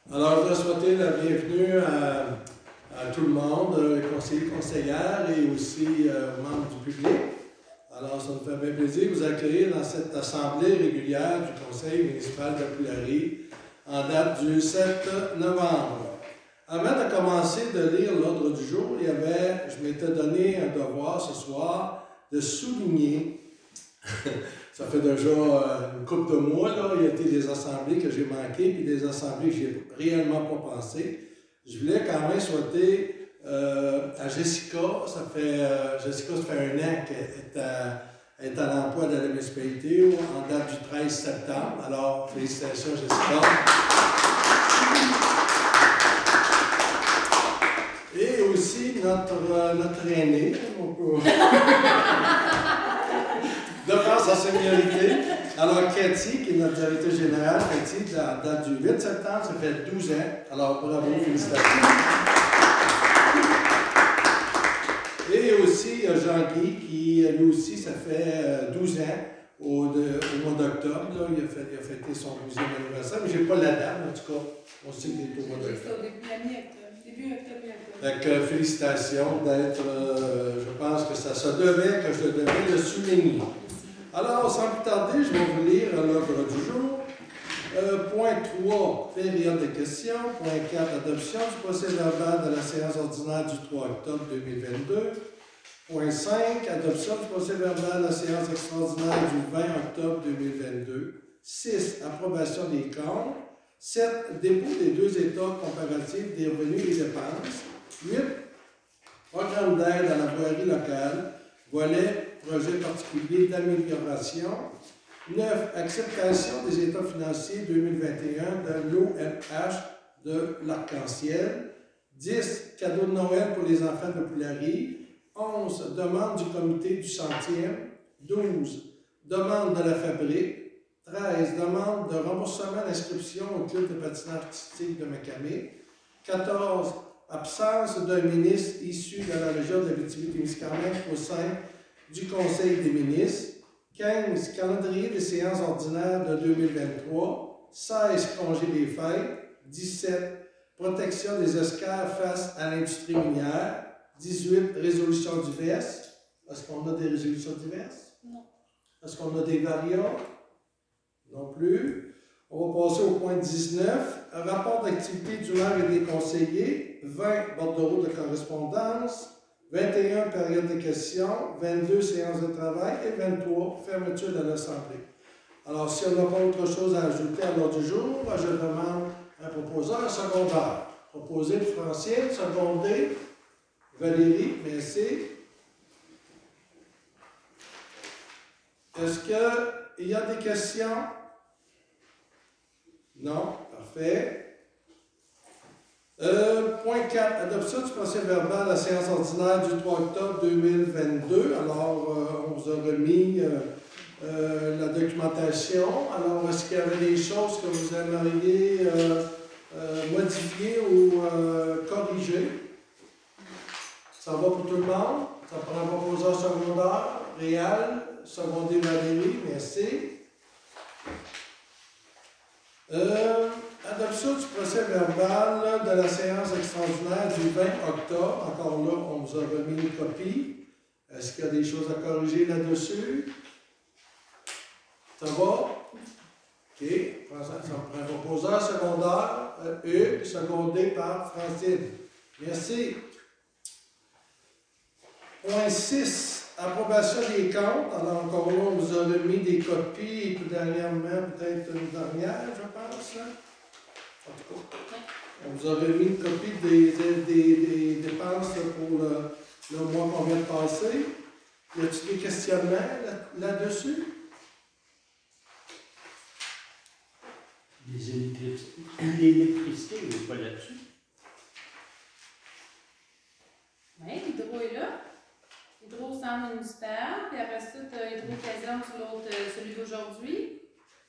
Alors, je voudrais souhaiter la bienvenue à tout le monde, les conseillers, conseillères et aussi aux membres du public. Alors, ça nous fait bien plaisir de vous accueillir dans cette assemblée régulière du Conseil municipal de Poulari en date du 7 novembre. Avant de commencer de lire l'ordre du jour, je m'étais donné un devoir ce soir de souligner, ça fait déjà une couple de mois, là, il y a été des assemblées que j'ai manquées, puis des assemblées que j'ai réellement pas pensées. Je voulais quand même souhaiter à Jessica, ça fait un an qu'elle est à l'emploi de la municipalité en date du 13 septembre. Alors, félicitations Jessica. Et aussi notre aîné, de par sa seniorité. Alors, Cathy, qui est notre directrice générale, Cathy, à la date du 8 septembre, ça fait 12 ans. Alors, bravo, félicitations. Et aussi Jean-Guy, qui lui aussi, ça fait 12 ans, au mois d'octobre. Là, il a fêté son 12e anniversaire, mais je n'ai pas la date, en tout cas. On sait qu'il est au mois d'octobre. Début octobre. Fait que félicitations d'être, je pense que ça se devait, que je devais le souligner. Alors, sans plus tarder, je vais vous lire l'ordre du jour. Point 3, période de questions. Point 4, adoption du procès-verbal de la séance ordinaire du 3 octobre 2022. Point 5, adoption du procès-verbal de la séance extraordinaire du 20 octobre 2022. 6, approbation des comptes. 7, dépôt des deux états comparatifs des revenus et des dépenses. 8, programme d'aide à la voirie locale. Volet projet particulier d'amélioration. 9, acceptation des états financiers 2021 de l'OMH de l'Arc-en-Ciel. 10, cadeau de Noël pour les enfants de Poulari. 11, demande du comité du centième. 12, demande de la fabrique. 13, demande de remboursement d'inscription au club de patinage artistique de Macamé. 14, absence d'un ministre issu de la région de l'Abitibi-Témiscamingue au sein du Conseil des ministres. 15, calendrier des séances ordinaires de 2023. 16, congé des fêtes. 17, protection des esclaves face à l'industrie minière. 18, résolutions diverses. Est-ce qu'on a des résolutions diverses? Non. Est-ce qu'on a des variables? Non plus. On va passer au point 19. Un rapport d'activité du maire et des conseillers. 20, bordereau de correspondance. 21, période de questions. 22, séance de travail. Et 23, fermeture de l'Assemblée. Alors, si on n'a pas autre chose à ajouter à l'ordre du jour, je demande un proposeur secondaire. Proposé de Francine, secondé Valérie, merci. Est-ce qu'il y a des questions? Non, parfait. Point 4, adoption du procès-verbal de la séance ordinaire du 3 octobre 2022. Alors, on vous a remis la documentation. Alors, est-ce qu'il y avait des choses que vous aimeriez modifier ou corriger? Ça va pour tout le monde? Ça prend un proposeur secondaire, Réal, secondé Valérie, merci. Adoption du procès-verbal de la séance extraordinaire du 20 octobre. Encore là, on vous a remis une copie. Est-ce qu'il y a des choses à corriger là-dessus? Ça va? OK. Ça prend un proposeur secondaire, Hugues, secondé par Francine. Merci. Point 6, approbation des comptes. Alors, encore là, on vous a remis des copies, et tout dernièrement, peut-être une dernière, je pense. Hein? En tout cas, on vous a remis une copie des dépenses pour le mois qu'on vient de passer. Y a-t-il des questionnements là-dessus? L'électricité, il n'est pas là-dessus. Oui, Hydro est là. Hydro au centre municipal, puis après ça, tu as Hydro Caserne sur l'autre, celui d'aujourd'hui.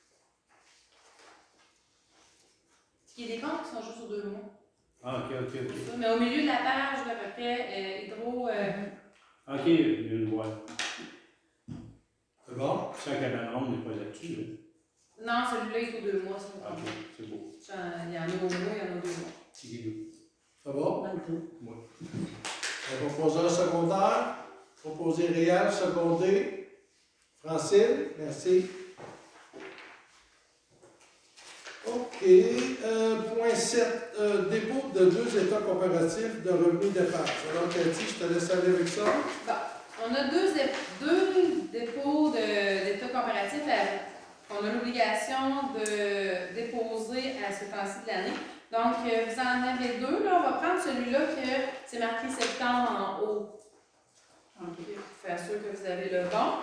Il y a des comptes qui sont juste sur 2 mois. Ah, ok. Ça. Mais au milieu de la page, là, à peu près, Hydro. Ok, je le vois. C'est bon? Ça, Cameron n'est pas là-dessus. Non, celui-là, il faut 2 mois, c'est pas OK, c'est beau. Il y en a au mois, il y en a 2 mois. Petit guidou. Ça va? Dans le tout. Oui. Proposeur secondaire, proposé réel, secondé. Francine, merci. OK. Point 7. Dépôt de 2 états comparatifs de revenus d'épargne. Alors, Cathy, je te laisse aller avec ça. Bon, on a deux dépôts d'état comparatif. On a l'obligation de déposer à ce temps-ci de l'année. Donc, vous en avez 2. Là. On va prendre celui-là que c'est marqué septembre en haut. OK, pour faire sûr que vous avez le bon.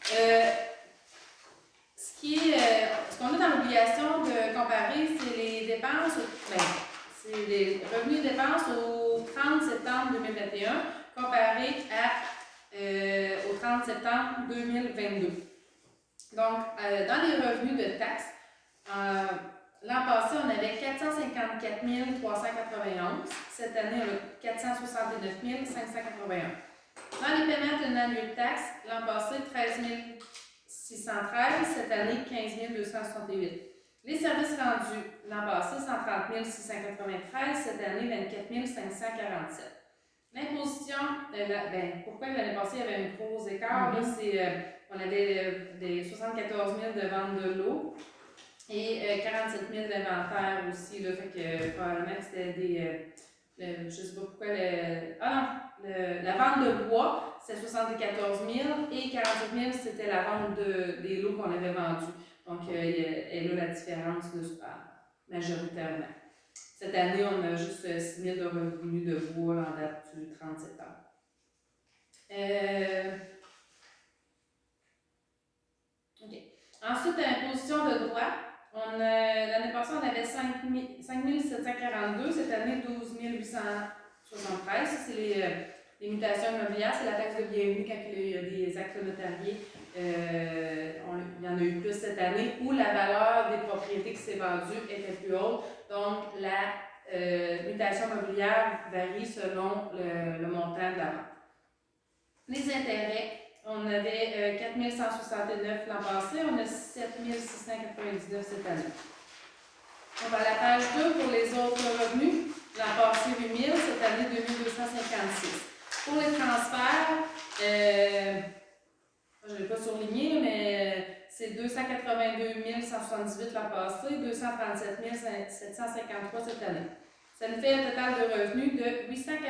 Ce qu'on a dans l'obligation de comparer, c'est les dépenses, c'est les revenus et dépenses au 30 septembre 2021 comparé au 30 septembre 2022. Donc, dans les revenus de taxes, l'an passé, on avait 454 391. Cette année, on a 469 581. Dans les paiements d'un annuel de taxes, l'an passé, 13 613. Cette année, 15 268. Les services rendus, l'an passé, 130 693. Cette année, 24 547. L'imposition, pourquoi l'année passée, il y avait un gros écart? Là, on avait des 74 000 de vente de l'eau et 47 000 d'inventaire aussi. Là, fait que probablement que c'était des. Je ne sais pas pourquoi. La vente de bois, c'était 74 000 et 47 000, c'était la vente des lots qu'on avait vendus. Donc, elle a la différence là, majoritairement. Cette année, on a juste 6 000 de revenus de bois en date du 30 septembre. OK. Ensuite, imposition de droit. L'année passée, on avait 5 742. Cette année, 12 873. Ça, c'est les mutations immobilières. C'est la taxe de bienvenue quand il y a des actes notariés. Il y en a eu plus cette année où la valeur des propriétés qui s'est vendue était plus haute. Donc, la mutation immobilière varie selon le montant de la vente. Les intérêts, on avait 4 169 l'an passé, on a 7 699 cette année. On va à la page 2 pour les autres revenus. L'an passé, 8 000, cette année, 2 256. Pour les transferts, je ne l'ai pas surligné, mais c'est 282 178 l'an passé, 237 753 cette année. Ça nous fait un total de revenus de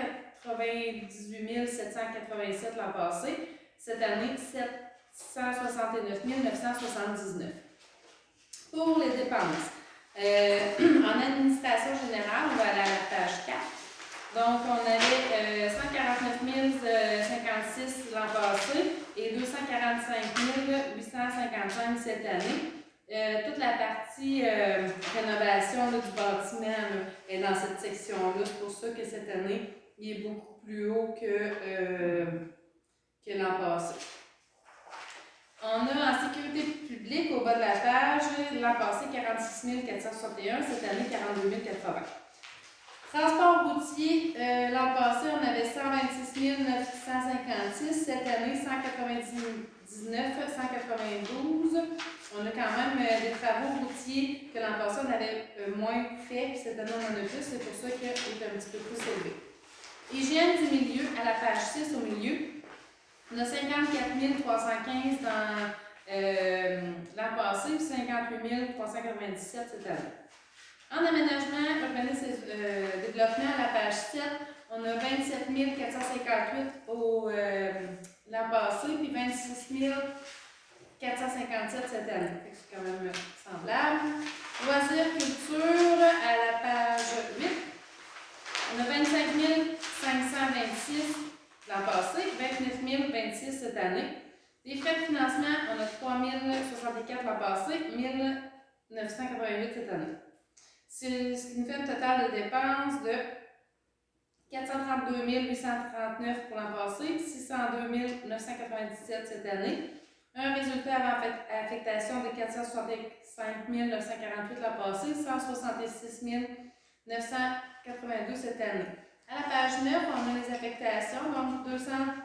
898 787 l'an passé. Cette année, 769 979. Pour les dépenses, en administration générale, on va aller à la page 4. Donc, on avait 149 056 l'an passé et 245 855 cette année. Toute la partie rénovation là, du bâtiment là, est dans cette section-là. C'est pour ça que cette année, il est beaucoup plus haut que l'an passé. On a en sécurité publique, au bas de la page, l'an passé 46 461, cette année 42 080. Transport routier, l'an passé, on avait 126 956, cette année 199 192. On a quand même des travaux routiers que l'an passé, on avait moins fait, puis cette année, on en a plus, c'est pour ça qu'il est un petit peu plus élevé. Hygiène du milieu, à la page 6 au milieu, on a 54 315 dans l'an passé, puis 58 397 cette année. En aménagement, urbanisme et développement, à la page 7, on a 27 458 l'an passé, puis 26 457 cette année. C'est quand même semblable. Loisirs, culture, à la page 8, on a 25 526 l'an passé, 29 026 cette année. Les frais de financement, on a 3 064 l'an passé, 1 988 cette année. Ce qui nous fait un total de dépenses de 432 839 pour l'an passé, 602 997 cette année. Un résultat avant affectation de 465 948 l'an passé, 166 982 cette année. À la page 9, on a les affectations, donc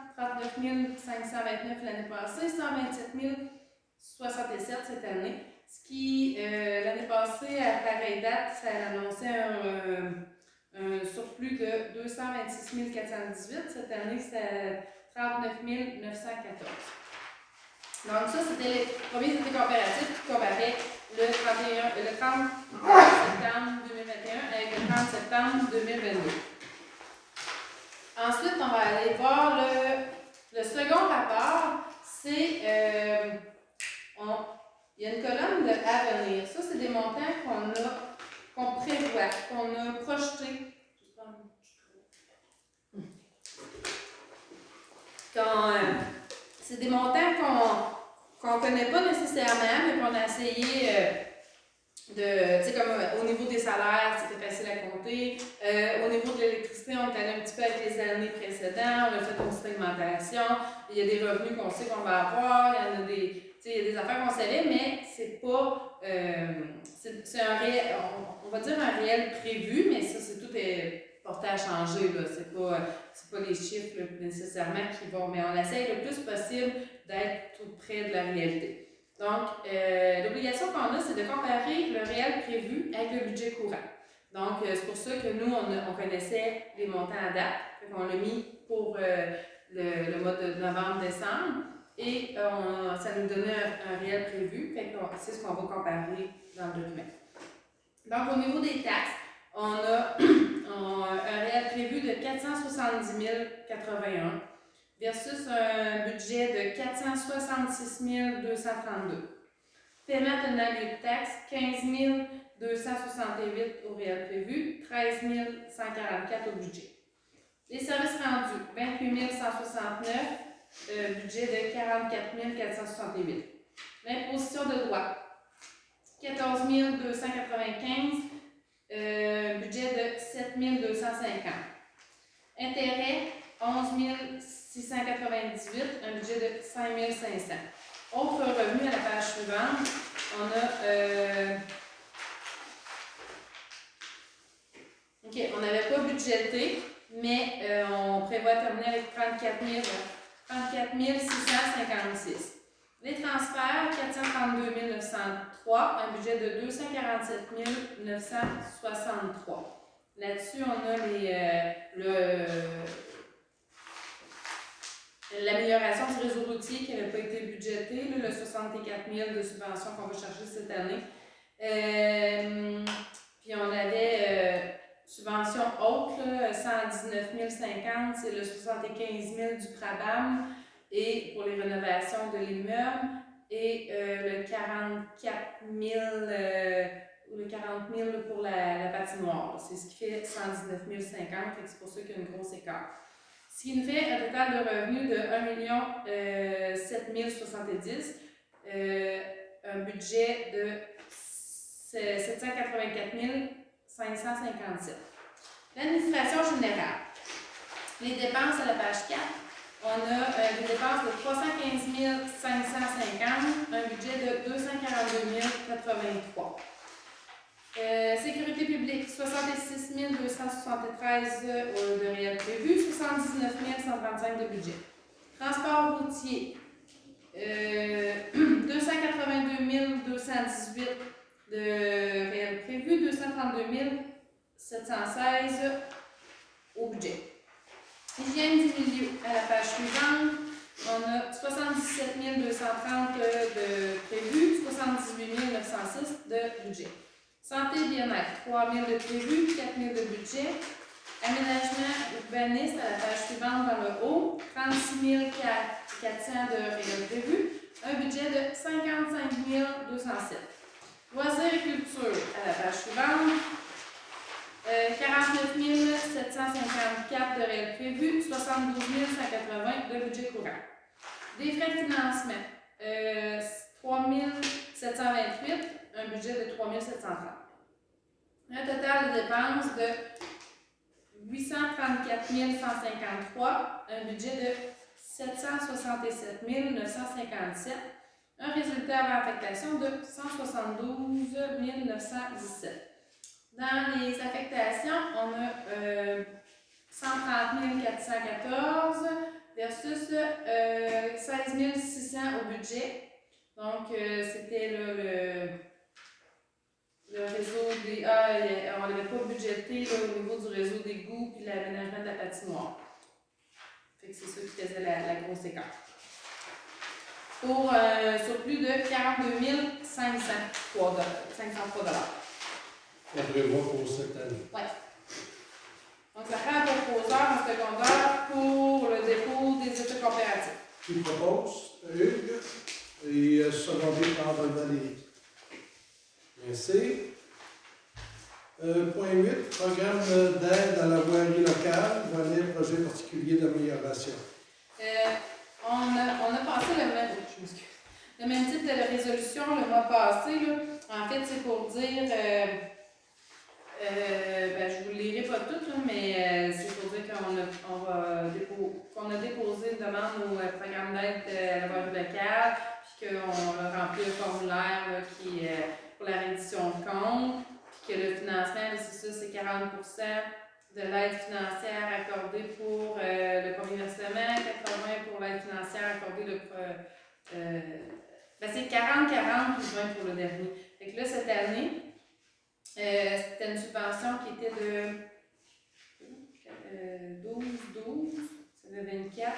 239 529 l'année passée, 127 067 cette année. ce qui, l'année passée, à pareille date, ça annonçait un surplus de 226 418. Cette année, c'est 39 914. Donc ça, c'était les premiers étés comparatifs qui comparaient le 30 septembre 2021 avec le 30 septembre 2022. Ensuite, on va aller voir le second rapport. C'est, il y a une colonne de à venir. Ça, c'est des montants qu'on prévoit, qu'on a projetés. C'est des montants qu'on ne connaît pas nécessairement, mais qu'on a essayé tu sais, comme au niveau des salaires, c'était facile à compter. Au niveau de l'électricité, on est allé un petit peu avec les années précédentes, on a fait une segmentation. Il y a des revenus qu'on sait qu'on va avoir, il y en a il y a des affaires qu'on savait, mais c'est pas. C'est un réel, on va dire un réel prévu, mais ça, tout est porté à changer. C'est pas les chiffres là, nécessairement qui vont, mais on essaye le plus possible d'être tout près de la réalité. Donc, l'obligation qu'on a, c'est de comparer le réel prévu avec le budget courant. Donc, c'est pour ça que nous, on connaissait les montants à date. On l'a mis pour le mois de novembre-décembre. Et ça nous donnait un réel prévu. C'est ce qu'on va comparer dans le document. Donc, au niveau des taxes, on a un réel prévu de 470 081 versus un budget de 466 232. Paiement tenant lieu de taxes, 15 268 au réel prévu, 13 144 au budget. Les services rendus, 28 169, budget de 44 468. L'imposition de droit, 14 295, budget de 7 250. Intérêt, 11 698, un budget de 5 500. Autres revenus à la page suivante, on a... on n'avait pas budgété, mais on prévoit terminer avec 34 656. Les transferts, 432 903, un budget de 247 963. Là-dessus, on a l'amélioration du réseau routier qui n'avait pas été budgété, le 64 000 de subventions qu'on va chercher cette année. Puis on avait subvention haute, 119 050, c'est le 75 000 du PRABAM et pour les rénovations de l'immeuble et le 44 000 ou le 40 000 pour la patinoire. C'est ce qui fait 119 050, c'est pour ça qu'il y a une grosse écart. Ce qui nous fait un total de revenus de 1 7 070, un budget de 784 557. L'administration générale. Les dépenses à la page 4, on a des dépenses de 315 550, un budget de 242 083. Sécurité publique, 66 273 de réel prévu, 79 135 de budget. Transport routier, 282 218 de réel prévu, 232 716 au budget. Hygiène du milieu, à la page suivante, on a 77 230 de prévu, 78 906 de budget. Santé et bien-être, 3 000 de prévu, 4 000 de budget. Aménagement urbaniste, à la page suivante dans le haut, 36 400 de réel prévu, un budget de 55 207. Loisirs et culture, à la page suivante, 49 754 de réel prévu, 72 180 de budget courant. Des frais de financement, 3 728, un budget de 3 730. Un total de dépenses de 834 153, un budget de 767 957, un résultat avant affectation de 172 917. Dans les affectations, on a 130 414 versus 16 600 au budget. Donc, c'était là, le réseau des... on n'avait pas budgété là, au niveau du réseau d'égouts puis l'aménagement de la patinoire. Fait que c'est ça qui faisait la grosse écart. Pour sur plus de 42 503 $. On prévoit pour cette année. Oui. Donc, ça fait un proposeur en secondaire pour le dépôt des états coopératifs. Qui propose? Hugues. Et secondé par Valérie. Merci. Point 8, programme d'aide à la voirie locale, volet projet particulier d'amélioration. On a passé le même type de résolution le mois passé. Là. En fait, c'est pour dire, je ne vous le lirai pas toutes, là, mais c'est pour dire qu'on a déposé une demande au programme d'aide à la voirie locale, puis qu'on a rempli le formulaire là, qui pour la reddition de compte, puis que le financement, c'est ça, c'est 40% de l'aide financière accordée pour le premier versement, 80% pour l'aide financière accordée c'est 40-40 plus 20 pour le dernier. Fait que là, cette année, c'était une subvention qui était de 12, c'était 24.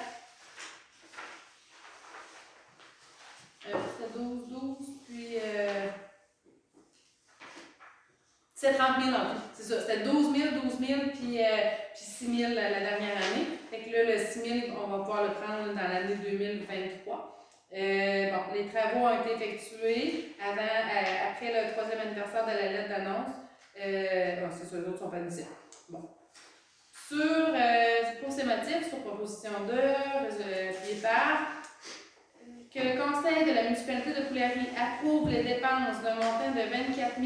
C'était 12, puis c'était 30 000 en tout. C'est ça, c'était 12 000, puis 6 000 la dernière année. Fait que là, le 6 000, on va pouvoir le prendre dans l'année 2023. Les travaux ont été effectués après le 3e anniversaire de la lettre d'annonce. C'est ça, les autres sont pas initiés. Bon. Pour ces motifs, sur proposition de Pied-Par, que le Conseil de la municipalité de Pouillery approuve les dépenses d'un montant de 24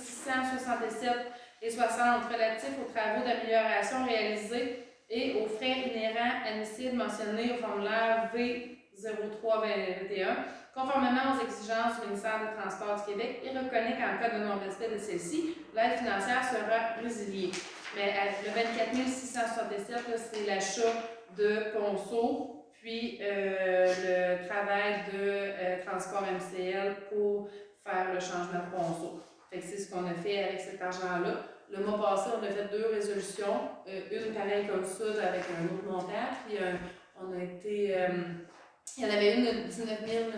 667,60 relatifs aux travaux d'amélioration réalisés et aux frais inhérents admissibles mentionnés au formulaire V0321, conformément aux exigences du ministère des Transports du Québec, et reconnaît qu'en cas de non-respect de celle-ci, l'aide financière sera résiliée. Mais le 24 667, c'est l'achat de ponceaux, puis le travail de transport MCL pour faire le changement de ponceau. Fait que c'est ce qu'on a fait avec cet argent-là. Le mois passé, on a fait 2 résolutions, une pareille comme ça avec un autre montant, puis on a été... il y en avait une de 19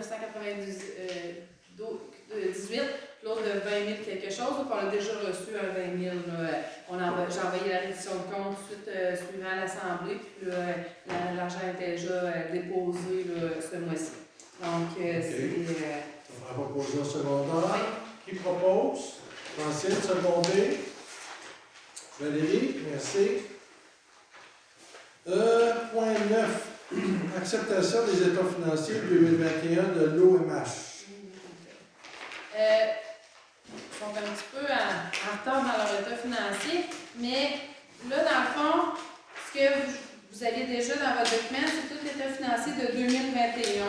998, l'autre de 20 000 quelque chose, donc on a déjà reçu un 20 000. J'ai envoyé la reddition de compte suite suivant l'Assemblée, puis l'argent était déjà déposé là, ce mois-ci. Donc, c'est... On va proposer un secondaire. Oui. Qui propose? Francine, secondé. Valérie, merci. Point 9. Acceptation des états financiers 2021 de l'OMH. Ils sont un petit peu en retard dans leur état financier, mais là, dans le fond, ce que vous aviez déjà dans votre document, c'est tout l'état financier de 2021.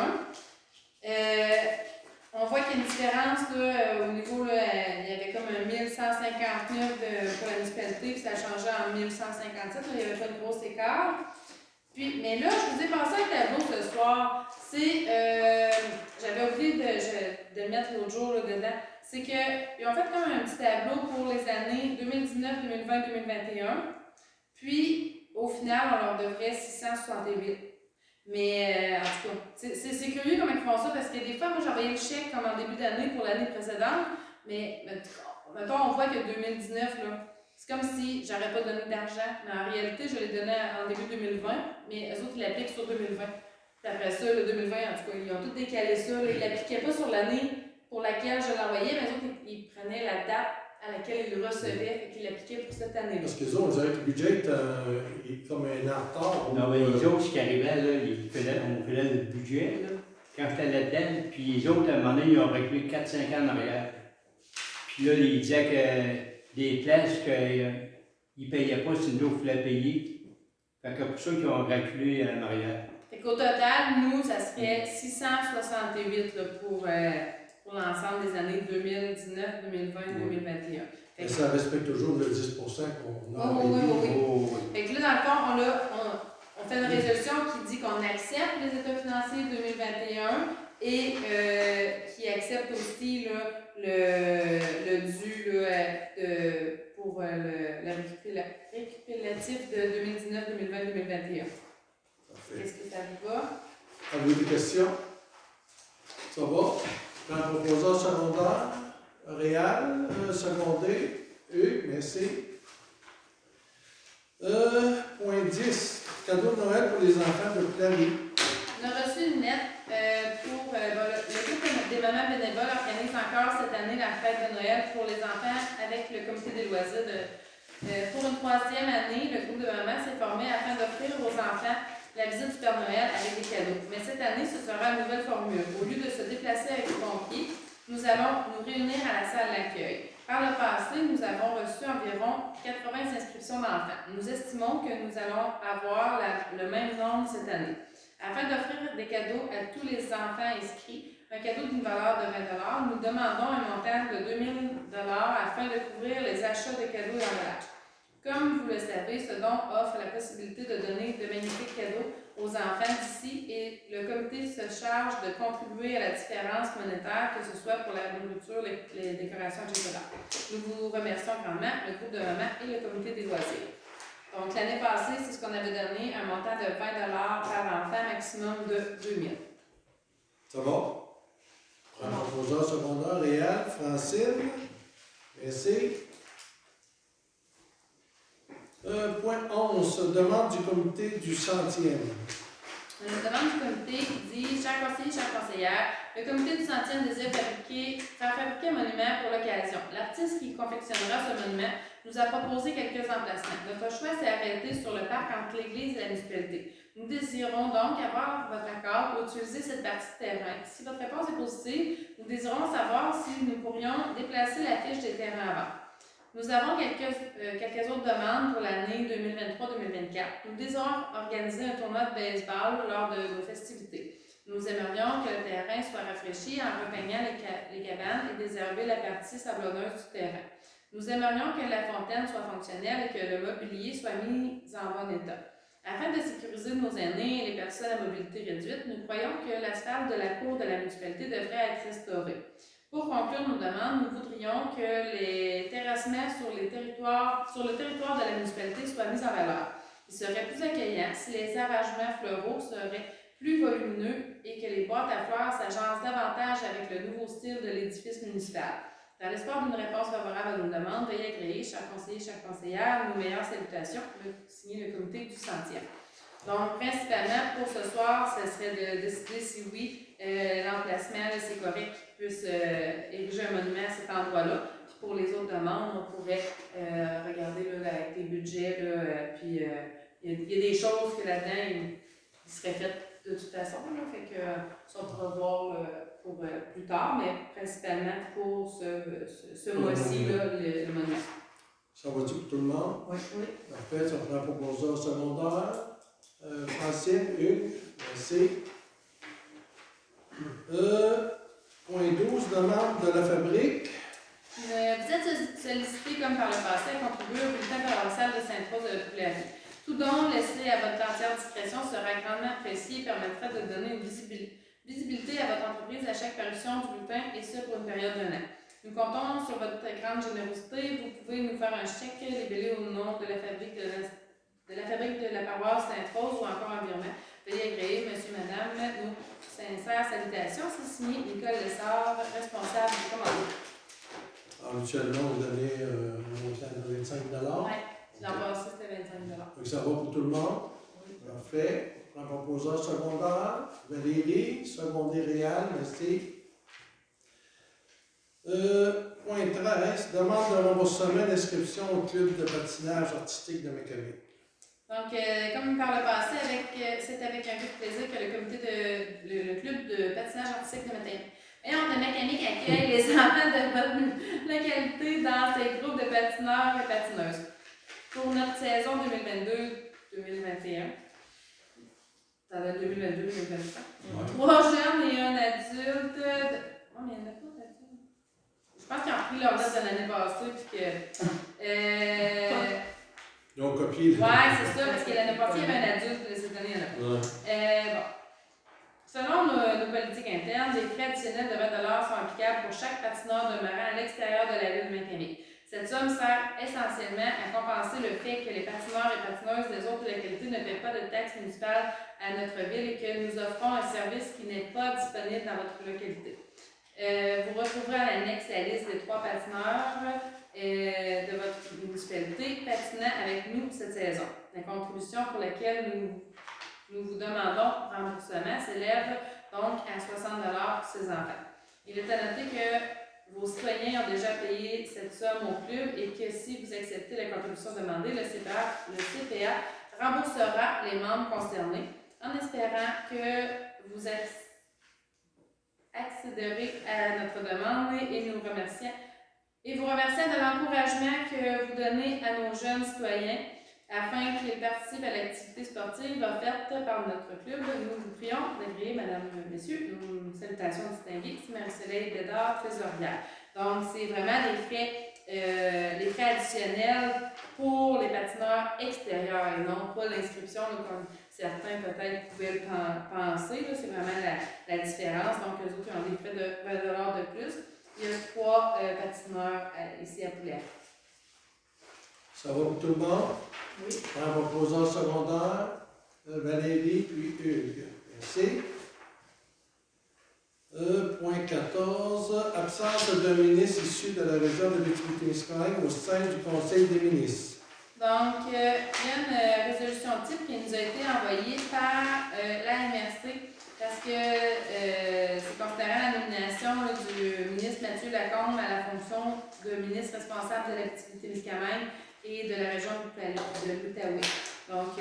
On voit qu'il y a une différence là, au niveau, là, il y avait comme un 1159 pour la municipalité, puis ça a changé en 1157, là, il n'y avait pas de gros écart. Puis, mais là, je vous ai passé un tableau ce soir. J'avais oublié de le mettre l'autre jour là, dedans. C'est qu'ils ont fait comme un petit tableau pour les années 2019, 2020, 2021. Puis, au final, on leur devrait 668. Mais en tout cas, c'est curieux comment ils font ça parce que des fois, moi j'envoyais le chèque comme en début d'année pour l'année précédente, mais mettons, on voit que 2019, là, c'est comme si j'aurais pas donné d'argent, mais en réalité, je l'ai donné en début 2020, mais eux autres, ils l'appliquent sur 2020. Puis après ça, le 2020, en tout cas, ils ont tout décalé ça. Là, ils l'appliquaient pas sur l'année pour laquelle je l'envoyais, mais eux autres, ils prenaient la date à laquelle ils le recevaient et qu'ils l'appliquaient pour cette année-là. Parce que les autres, on dirait que le budget est comme un an en retard. Non, mais les autres, ce qui arrivait, là, on faisait le budget, là, quand j'étais là-dedans, puis les autres, à un moment donné, ils ont reculé 4-5 ans en arrière. Puis là, ils disaient que des places qu'ils ne payaient pas, c'est nous qui fallait payer. Fait que pour ça qu'ils ont reculé en arrière. Fait qu'au total, nous, ça serait 668 là, pour l'ensemble des années 2019, 2020, 2021. Mais ça respecte toujours le 10% qu'on a. Oui. Fait que là, dans le fond, on fait une résolution qui dit qu'on accepte les états financiers 2021, et qui accepte aussi là, le dû là, pour le récupératif de 2019, 2020, 2021. Parfait. Est-ce que ça vous va? Avez-vous des questions? Ça va? Plan proposeur secondaire, réal, secondaire, merci. Point 10. Cadeau de Noël pour les enfants de Clary. On a reçu une lettre pour le groupe des mamans bénévoles organise encore cette année la fête de Noël pour les enfants avec le comité des loisirs. Pour une 3e année, le groupe de mamans s'est formé afin d'offrir aux enfants la visite du Père Noël avec des cadeaux. Mais cette année, ce sera une nouvelle formule. Au lieu de se déplacer avec les pompiers, nous allons nous réunir à la salle d'accueil. Par le passé, nous avons reçu environ 80 inscriptions d'enfants. Nous estimons que nous allons avoir le même nombre cette année. Afin d'offrir des cadeaux à tous les enfants inscrits, un cadeau d'une valeur de 20 $, nous demandons un montant de 2 000 $ afin de couvrir les achats de cadeaux d'emballage. Comme vous le savez, ce don offre la possibilité de donner de magnifiques cadeaux aux enfants d'ici et le comité se charge de contribuer à la différence monétaire, que ce soit pour la nourriture, les décorations, etc. Nous vous remercions grandement, le groupe de mamans et le comité des loisirs. Donc, l'année passée, c'est ce qu'on avait donné, un montant de 20 $ par enfant, maximum de 2 000. Ça va? Plan proposeur secondaire, réal, Francine. Merci. Point 11. Demande du comité du 100e. Une demande du comité qui dit « Chers conseillers, chers conseillères, le comité du 100e désire faire fabriquer un monument pour l'occasion. L'artiste qui confectionnera ce monument nous a proposé quelques emplacements. Notre choix s'est arrêté sur le parc entre l'église et la municipalité. Nous désirons donc avoir votre accord pour utiliser cette partie de terrain. Si votre réponse est positive, nous désirons savoir si nous pourrions déplacer la fiche des terrains avant. Nous avons quelques autres demandes pour l'année 2023-2024. Nous désirons organiser un tournoi de baseball lors de nos festivités. Nous aimerions que le terrain soit rafraîchi en repeignant les cabanes et désherber la partie sablonneuse du terrain. Nous aimerions que la fontaine soit fonctionnelle et que le mobilier soit mis en bon état. Afin de sécuriser nos aînés et les personnes à mobilité réduite, nous croyons que l'asphalte de la cour de la municipalité devrait être restauré. Pour conclure nos demandes, nous voudrions que les terrassements sur le territoire de la municipalité soient mis en valeur. Il serait plus accueillant si les arrangements floraux seraient plus volumineux et que les boîtes à fleurs s'agencent davantage avec le nouveau style de l'édifice municipal. Dans l'espoir d'une réponse favorable à nos demandes, veuillez agréer, chers conseillers, chers conseillères, nos meilleures salutations, signé le comité du 100e. Donc, principalement, pour ce soir, ce serait de décider si oui, l'emplacement, c'est correct qu'ils puissent ériger un monument à cet endroit-là. Puis pour les autres demandes, on pourrait regarder là, avec les budgets, là, puis il y a des choses que là-dedans, ils seraient faites de toute façon. Là, fait que ça, on pourra voir pour plus tard, mais principalement pour ce mois-ci, là, le monument. Ça va-tu pour tout le monde? Oui, oui. Parfait, ça prend un proposeur secondaire. Francine, Hugues, merci. Point 12, demande de la fabrique. Vous êtes sollicité, comme par le passé, à contribuer au bulletin paroissial de Sainte-Rose de Poulavie. Tout don laissé à votre entière discrétion sera grandement apprécié et permettra de donner une visibilité à votre entreprise à chaque parution du bulletin, et ce pour une période d'1 an. Nous comptons sur votre grande générosité. Vous pouvez nous faire un chèque libellé au nom de la fabrique de la paroisse Sainte-Rose ou encore un virement. Veuillez agréer, monsieur, madame, nos sincères salutations. C'est signé Nicole Lessard, responsable du commandement. Habituellement, vous donnez un montant de 25 $. Oui, l'an passé, c'était 25 $. Donc, ça va pour tout le monde? Oui. Parfait. Un proposeur secondaire. Valérie, secondaire réal, merci. Point 13, demande de remboursement d'inscription au club de patinage artistique de Mécanique. Donc, comme par le passé, c'est avec un peu de plaisir que le club de patinage artistique de Mécanique accueille les enfants de votre localité dans ses groupes de patineurs et patineuses. Pour notre saison 2022-2021, ça va être 2022-2023. 3 jeunes et un adulte. Oh, mais il n'y en a pas d'adultes. Je pense qu'ils ont repris leur date de l'année passée, puis que. Ils ont copié. Ouais, c'est ça, parce que l'année passée, il y avait un adulte, cette année, il n'y en a pas. Ouais. Bon. Selon nos politiques politique interne, des frais additionnels de 20 $ sont applicables pour chaque patineur demeurant à l'extérieur de la ville de Mainténique. Cette somme sert essentiellement à compenser le fait que les patineurs et patineuses des autres localités ne paient pas de taxes municipales à notre ville et que nous offrons un service qui n'est pas disponible dans votre localité. Vous retrouverez à l'annexe la liste des 3 patineurs de votre municipalité patinant avec nous cette saison. La contribution pour laquelle nous vous demandons remboursement s'élève donc à 60 $ pour ces enfants. Il est à noter que vos citoyens ont déjà payé cette somme au club et que si vous acceptez la contribution demandée, le CPA remboursera les membres concernés en espérant que vous accéderez à notre demande et nous remercions. Et vous remercier de l'encouragement que vous donnez à nos jeunes citoyens afin qu'ils participent à l'activité sportive offerte par notre club. Nous vous prions d'agréer, Madame, Messieurs, nos salutations distinguées. C'est Marie-Soleil Bédard, trésorière. Donc, c'est vraiment les frais additionnels pour les patineurs extérieurs et non pas l'inscription, comme certains peut-être pouvaient le penser. C'est vraiment la différence. Donc, eux autres, ils ont des frais de 20 $ de plus. Il y a 3 patineurs ici à Poulet. Ça va pour tout le monde? Oui. En proposant secondaire, Valérie puis Hugues. Merci. Point 14. Absence d'un ministre issu de la région de l'Abitibi-Témiscamingue au sein du Conseil des ministres. Donc, il y a une résolution type qui nous a été envoyée par la MRC parce que c'est considérant la nomination du ministre Mathieu Lacombe à la fonction de ministre responsable de l'Abitibi-Témiscamingue et de la région de l'Outaouais. Donc,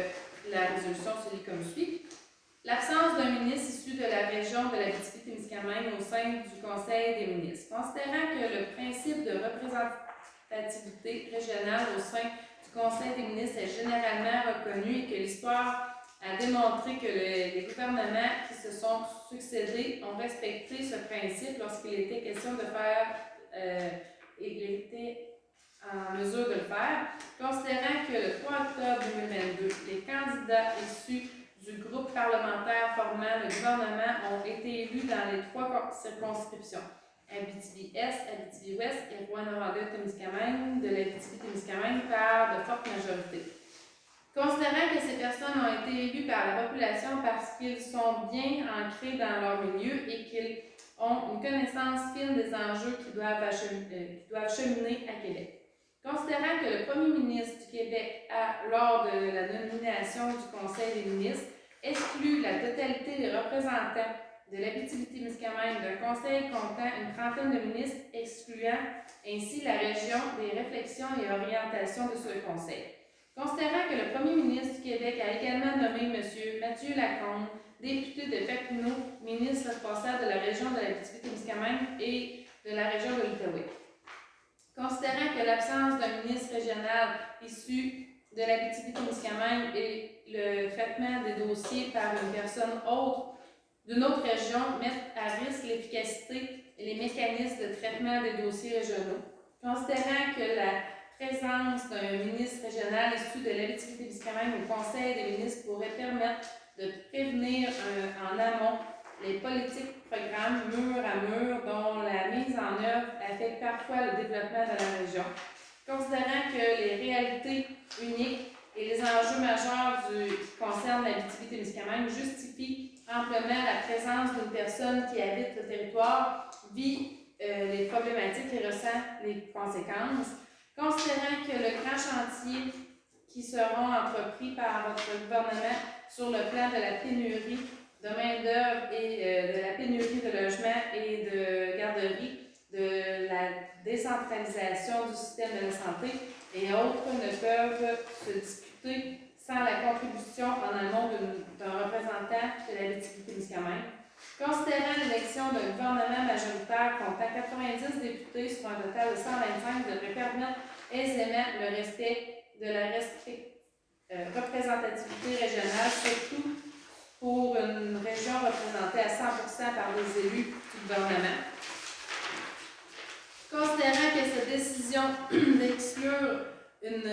la résolution se lit comme suit. L'absence d'un ministre issu de la région de l'Abitibi-Témiscamingue au sein du Conseil des ministres. Considérant que le principe de représentativité régionale au sein du Conseil des ministres est généralement reconnu et que l'histoire a démontré que les gouvernements qui se sont succédés ont respecté ce principe lorsqu'il était question de faire, il était en mesure de le faire, considérant que le 3 octobre 2022, les candidats issus du groupe parlementaire formant le gouvernement ont été élus dans les 3 circonscriptions, Abitibi-Est, Abitibi-Ouest et Rouyn-Noranda-Témiscamingue de l'Abitibi-Témiscamingue par de fortes majorités. Considérant que ces personnes ont été élues par la population parce qu'ils sont bien ancrés dans leur milieu et qu'ils ont une connaissance fine des enjeux qui doivent cheminer à Québec. Considérant que le premier ministre du Québec lors de la nomination du Conseil des ministres, exclut la totalité des représentants de l'Abitibi-Témiscamingue d'un conseil comptant une trentaine de ministres, excluant ainsi la région des réflexions et orientations de ce conseil. Considérant que le premier ministre du Québec a également nommé M. Mathieu Lacombe, député de Papineau, ministre responsable de la région de l'Abitibi-Témiscamingue et de la région de l'Outaouais. Considérant que l'absence d'un ministre régional issu de l'Abitibi-Témiscamingue et le traitement des dossiers par une personne autre d'une autre région mettent à risque l'efficacité et les mécanismes de traitement des dossiers régionaux. Considérant que la présence d'un ministre régional issu de l'Abitibi-Témiscamingue au Conseil des ministres pourrait permettre de prévenir en amont les politiques programmes mur à mur dont la mise en œuvre affecte parfois le développement de la région. Considérant que les réalités uniques et les enjeux majeurs qui concernent l'Abitibi-Témiscamingue justifient amplement la présence d'une personne qui habite le territoire, vit les problématiques et ressent les conséquences. Considérant que le grand chantier qui seront entrepris par votre gouvernement sur le plan de la pénurie de main-d'œuvre et de la pénurie de logements et de garderies, de la décentralisation du système de la santé et autres ne peuvent se discuter sans la contribution en amont d'un représentant de l'Abitibi-Témiscamingue. Considérant l'élection d'un gouvernement majoritaire comptant 90 députés sur un total de 125 devrait permettre aisément le respect de la représentativité régionale, surtout pour une région représentée à 100% par des élus du gouvernement. Considérant que cette décision d'exclure une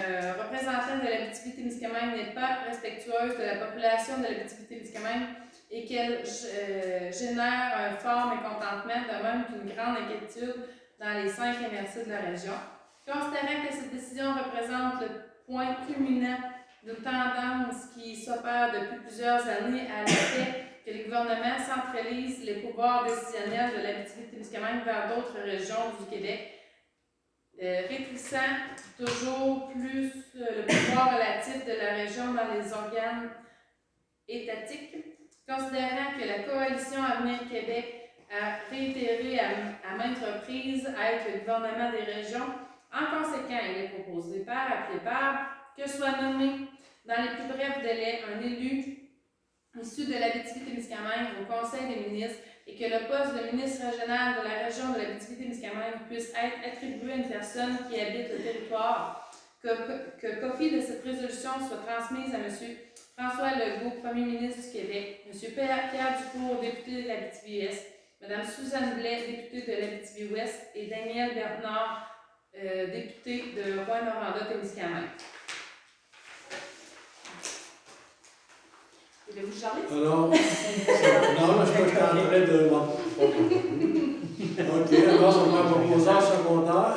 représentante de l'Abitibi-Témiscamingue n'est pas respectueuse de la population de l'Abitibi-Témiscamingue et qu'elle génère un fort mécontentement, de même qu'une grande inquiétude dans les 5 MRC de la région. Considérant que cette décision représente le point culminant d'une tendance qui s'opère depuis plusieurs années à l'effet que les gouvernements centralisent les pouvoirs décisionnels de l'Abitibi-Témiscamingue vers d'autres régions du Québec, rétrécissant toujours plus le pouvoir relatif de la région dans les organes étatiques, considérant que la coalition Avenir Québec a réitéré à maintes reprises être le gouvernement des régions. En conséquent, il est proposé par appelé par que soit nommé dans les plus brefs délais un élu issu de l'Abitibi-Témiscamingue au Conseil des ministres et que le poste de ministre régional de la région de l'Abitibi-Témiscamingue puisse être attribué à une personne qui habite le territoire, que copie de cette résolution soit transmise à M. François Legault, Premier ministre du Québec, M. Pierre Dufour, député de l'Abitibi-Est, Mme Suzanne Blais, députée de l'Abitibi-Ouest, et Daniel Bernard, député de Rouyn-Noranda-Témiscamingue. Voulez-vous charler? Alors, non, je suis en train de... OK, alors, on va proposer en secondaire.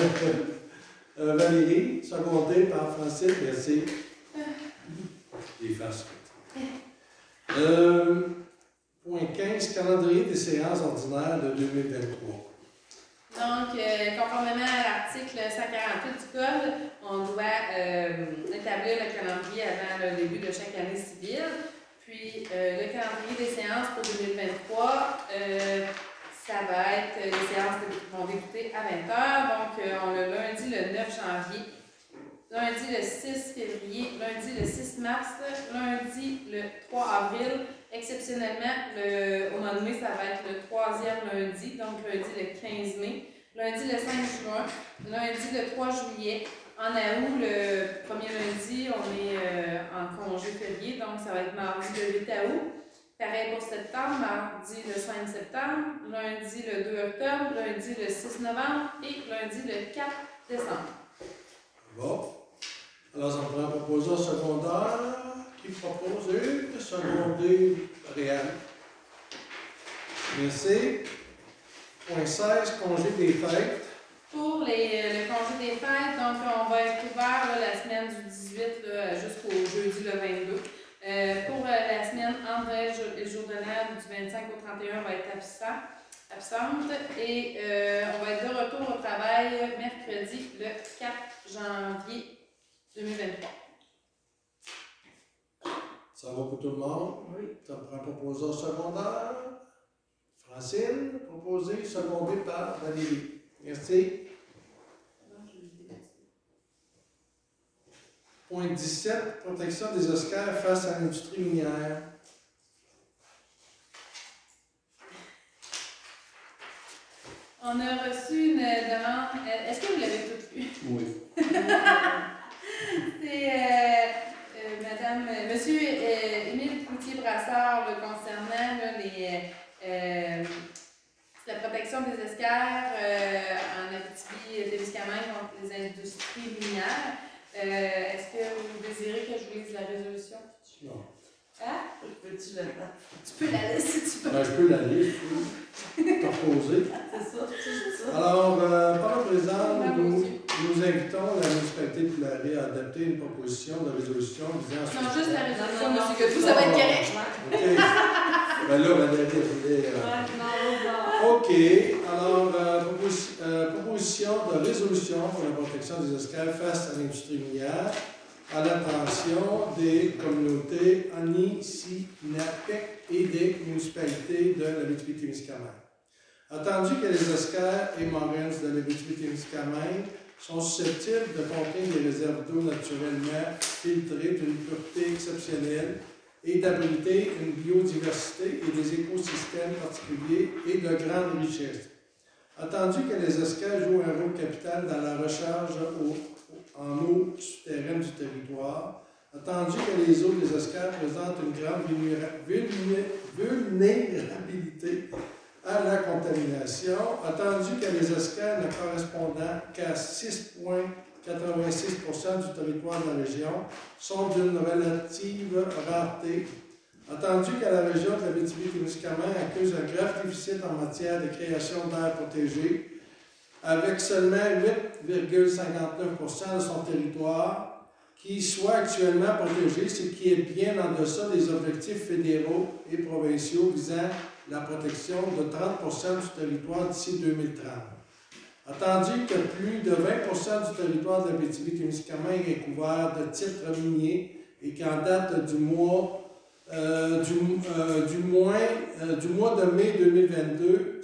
Valérie, secondée par Francine, merci. Les faces. Point 15, calendrier des séances ordinaires de 2023. Donc, conformément à l'article 148 du Code, on doit établir le calendrier avant le début de chaque année civile. Puis, le calendrier des séances pour 2023, ça va être, les séances vont débuter à 20h. Donc, on a lundi le 9 janvier, lundi le 6 février, lundi le 6 mars, lundi le 3 avril. Exceptionnellement, au mois de mai, ça va être le 3e lundi, donc lundi le 15 mai, lundi le 5 juin, lundi le 3 juillet. En août, le premier lundi, on est en congé férié, donc ça va être mardi le 8 août. Pareil pour septembre, mardi le 5 septembre, lundi le 2 octobre, lundi le 6 novembre et lundi le 4 décembre. Bon. Alors, ça me prend un proposeur secondaire qui propose une secondée réelle. Merci. Point 16, congé des fêtes. Pour le congé des fêtes, donc on va être ouvert là, la semaine du 18 jusqu'au jeudi le 22. Pour la semaine entre Noël et le jour de l'an du 25 au 31, on va être absente et on va être de retour au travail mercredi le 4 janvier 2023. Ça va pour tout le monde? Oui. Ça me prend un proposeur secondaire. Francine, proposé, secondé par Valérie. Merci. Point 17, protection des Oscars face à l'industrie minière. On a reçu une demande. Est-ce que vous l'avez toutes lu? Oui. C'est Monsieur Émile Cloutier-Brassard concernant là, la protection des escars en Abitibi-Témiscamingue contre les industries minières. Est-ce que vous désirez que je vous lise la résolution? Non. Hein? Peux-tu le faire? Tu peux la lire si tu veux. Ben, je peux la lire, je peux proposer. C'est ça, c'est ça. Alors, par le présent, Bravo, nous monsieur. invitons la municipalité de Poularie à adopter une proposition de résolution visant à... Non, juste la résolution, Non, non, monsieur, que tout non, ça va être non. correct. OK. Ben là, Valérie, elle voulait... OK. Alors, proposition de résolution pour la protection des Oscars face à l'industrie minière à l'attention des communautés Anishinaabeg et des municipalités de l'Abitibi-Témiscamingue. Attendu que les Oscars et Morens de l'Abitibi-Témiscamingue sont susceptibles de contenir des réserves d'eau naturellement filtrées d'une pureté exceptionnelle et d'abriter une biodiversité et des écosystèmes particuliers et de grande richesse. Attendu que les Oscars jouent un rôle capital dans la recharge en eau souterraine du territoire, attendu que les eaux des Oscars présentent une grande vulnérabilité à la contamination, attendu que les Oscars ne correspondant qu'à 6,86% du territoire de la région sont d'une relative rareté, Attendu que la région de l'Abitibi-Témiscamingue accuse un grave déficit en matière de création d'aires protégées, avec seulement 8,59% de son territoire qui soit actuellement protégé, ce qui est bien en deçà des objectifs fédéraux et provinciaux visant la protection de 30% du territoire d'ici 2030. Attendu que plus de 20% du territoire de l'Abitibi-Témiscamingue est couvert de titres miniers et qu'en date du mois de mai 2022,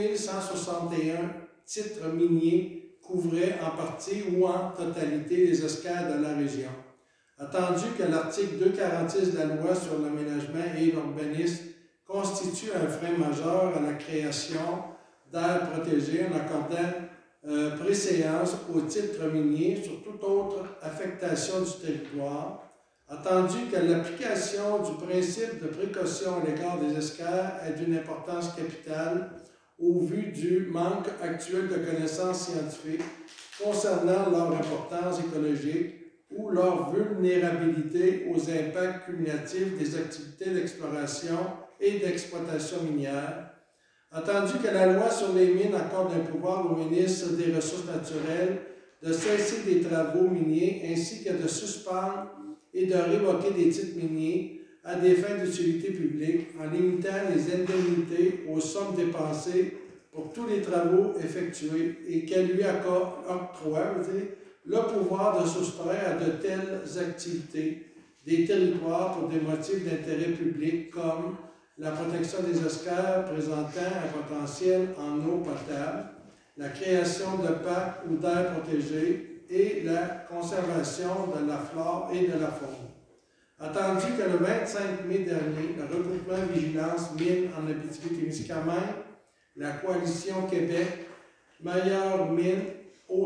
5161 titres miniers couvraient en partie ou en totalité les escales de la région. Attendu que l'article 246 de la loi sur l'aménagement et l'urbanisme constitue un frein majeur à la création d'aires protégées en accordant préséance aux titres miniers sur toute autre affectation du territoire, attendu que l'application du principe de précaution à l'égard des escales est d'une importance capitale au vu du manque actuel de connaissances scientifiques concernant leur importance écologique ou leur vulnérabilité aux impacts cumulatifs des activités d'exploration et d'exploitation minière, attendu que la loi sur les mines accorde un pouvoir au ministre des Ressources naturelles de cesser des travaux miniers ainsi que de suspendre et de révoquer des titres miniers à des fins d'utilité publique en limitant les indemnités aux sommes dépensées pour tous les travaux effectués et qu'elle lui octroie le pouvoir de soustraire à de telles activités des territoires pour des motifs d'intérêt public comme la protection des escales présentant un potentiel en eau potable, la création de parcs ou d'aires protégées et la conservation de la flore et de la faune. Attendu que le 25 mai dernier, le regroupement Vigilance Mines en Abitibi-Témiscamingue, la Coalition Québec, Meilleure Mine, Au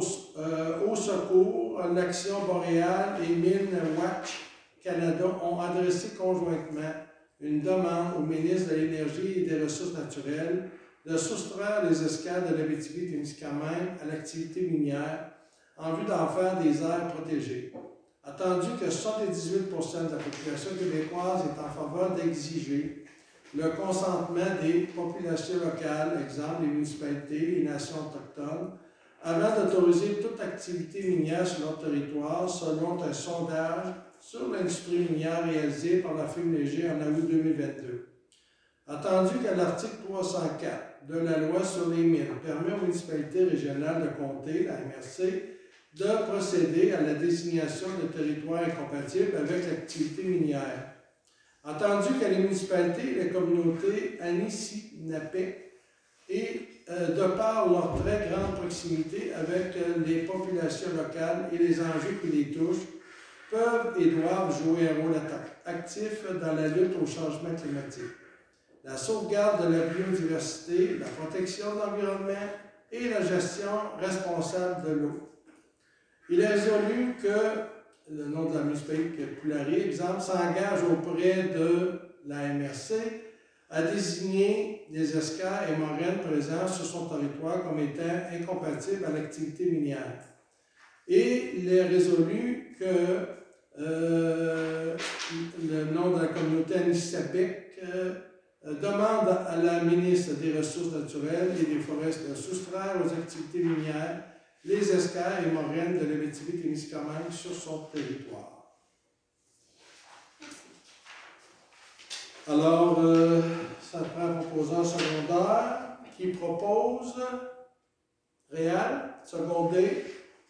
Secours, l'Action Boréale et Mine Watch Canada ont adressé conjointement une demande au ministre de l'Énergie et des Ressources naturelles de soustraire les escales de l'Abitibi-Témiscamingue à l'activité minière en vue d'en faire des aires protégées. Attendu que 78% de la population québécoise est en faveur d'exiger le consentement des populations locales, exemple les municipalités, les nations autochtones, avant d'autoriser toute activité minière sur leur territoire selon un sondage sur l'industrie minière réalisé par la firme Léger en août 2022. Attendu que l'article 304 de la loi sur les mines permet aux municipalités régionales de comté, la MRC, de procéder à la désignation de territoires incompatibles avec l'activité minière. Attendu que les municipalités et les communautés Anishinaabeg et de par leur très grande proximité avec les populations locales et les enjeux qui les touchent, peuvent et doivent jouer un rôle actif dans la lutte au changement climatique, la sauvegarde de la biodiversité, la protection de l'environnement et la gestion responsable de l'eau. Il est résolu que le nom de la municipalité Poulari, exemple, s'engage auprès de la MRC à désigner des escales et moraines présents sur son territoire comme étant incompatibles à l'activité minière. Et il est résolu que le nom de la communauté Anishinaabeg demande à la ministre des Ressources naturelles et des Forêts de soustraire aux activités minières les escales et moraines de l'Abitibi-Témiscamingue sur son territoire. Alors, ça prend un proposant secondaire qui propose Réal, secondé.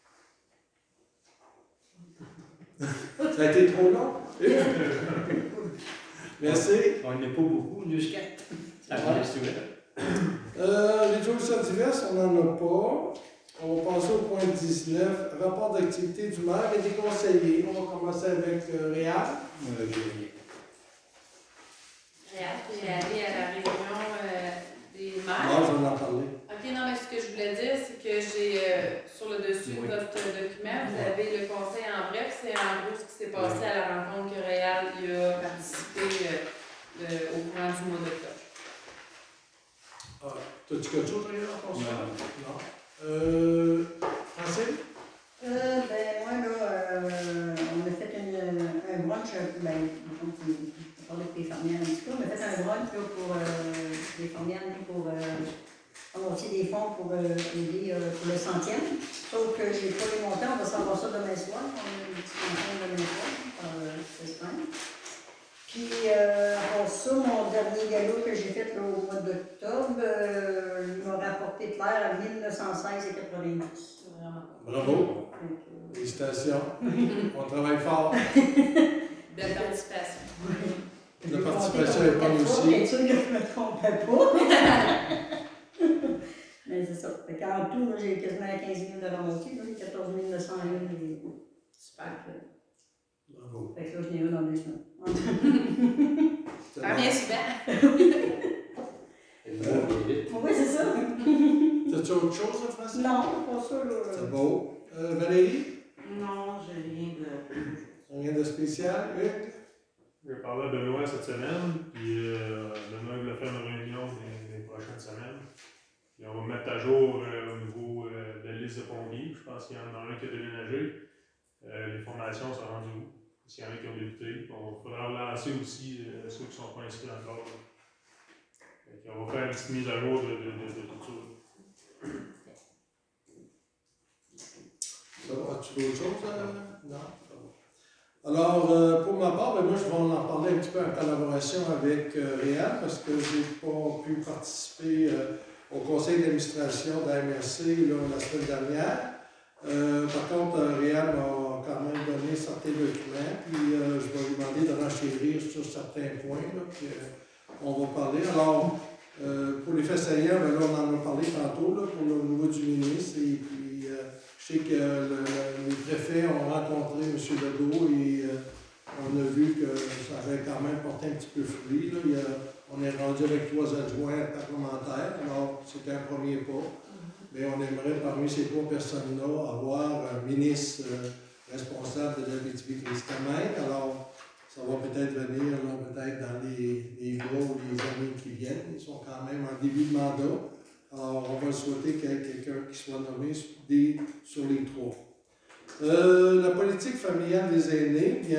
Ça a été trop long? Merci. On n'est pas beaucoup, nous 4. Ça va rester Les juridictions diverses, on n'en a pas. On va passer au point 19, rapport d'activité du maire et des conseillers. On va commencer avec Réal. Réal, qui est allé à la réunion des maires. Non, je vais en parler. OK, non, mais ce que je voulais dire, c'est que j'ai, sur le dessus de votre document, vous avez le conseil en bref. C'est en gros ce qui s'est passé à la rencontre que Réal y a participé au courant du mois d'octobre. T'as-tu quelque chose à dire en pensant? Non. Francine? Moi, là, on a fait un brunch, on parlait les fermières un petit peu. On a fait un run là, pour les fermières, pour amasser des fonds pour aider pour le 100e. Sauf que pour les montants, on va savoir ça demain soir. On a une petite campagne demain soir par l'Espagne. Puis, pour ça, mon dernier galop que j'ai fait là, au mois d'octobre, il m'a rapporté de l'air à 1916,90. Bravo. Félicitations. On travaille fort. Belle participation. La participation est bonne aussi. Bien sûr que je ne me trompais pas. Mais c'est ça. Fait qu'en tout, là, j'ai quasiment 15 000 de remontée, 14 901. Super. Bravo. Fait que là, je n'ai eu dans 2 semaines. Ah, bien souvent. Oui, c'est ça. T'as-tu autre chose, François? Non, pas ça, là. C'est beau. Valérie? Non, j'ai rien de. Rien de spécial? Hugues? J'ai parlé à Benoît cette semaine, puis Benoît voulait faire une réunion les prochaines semaines. Puis on va mettre à jour au niveau de la liste de pompiers. Je pense qu'il y en a un qui a déménagé. Les formations sont rendues où? S'il y en a qui ont débuté. Il faudra relancer aussi ceux qui ne sont pas inscrits encore. On va faire une petite mise à jour de tout ça. Ça va, as-tu d'autres choses? Non? Alors, pour ma part, moi, je vais en parler un petit peu en collaboration avec Réal, parce que je n'ai pas pu participer au conseil d'administration de la MRC la semaine dernière. Par contre, Réal m'a quand même donné certains documents, puis je vais lui demander de renchérir sur certains points qu'on va parler. Alors, pour les faits saillants, là, on en a parlé tantôt là, pour le niveau du ministre, et puis je sais que les préfets ont rencontré M. Legault et on a vu que ça avait quand même porté un petit peu fruit. Là. On est rendu avec 3 adjoints parlementaires, alors c'est un premier pas. Mais on aimerait parmi ces 3 personnes-là avoir un ministre responsable de l'Abitibi-Témiscamingue. Alors, ça va peut-être venir peut-être dans les mois ou les années qui viennent. Ils sont quand même en début de mandat. Alors, on va souhaiter qu'il y ait quelqu'un qui soit nommé sur les 3. La politique familiale des aînés, bien,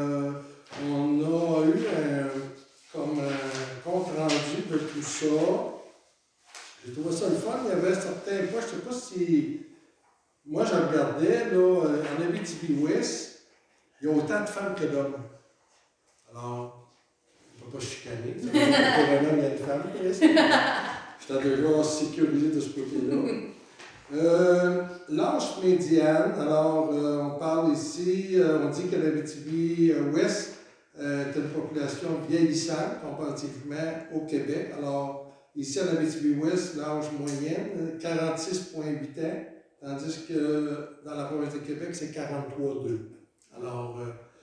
on a eu comme un compte-rendu de tout ça. J'ai trouvé ça le fun. Il y avait certains points, je ne sais pas si... Moi, je regardais, là, en Abitibi-Ouest, il y a autant de femmes que d'hommes. Alors, je ne vais pas chicaner. Ça veut dire que pour un homme, il y a une femme, presque. J'étais déjà sécurisé de ce côté-là. L'âge médiane, alors, on parle ici, on dit que l'Abitibi-Ouest est une population vieillissante comparativement au Québec. Alors, ici, en Abitibi-Ouest, l'âge moyenne, 46,8 ans, tandis que dans la province de Québec, c'est 43,2. Alors,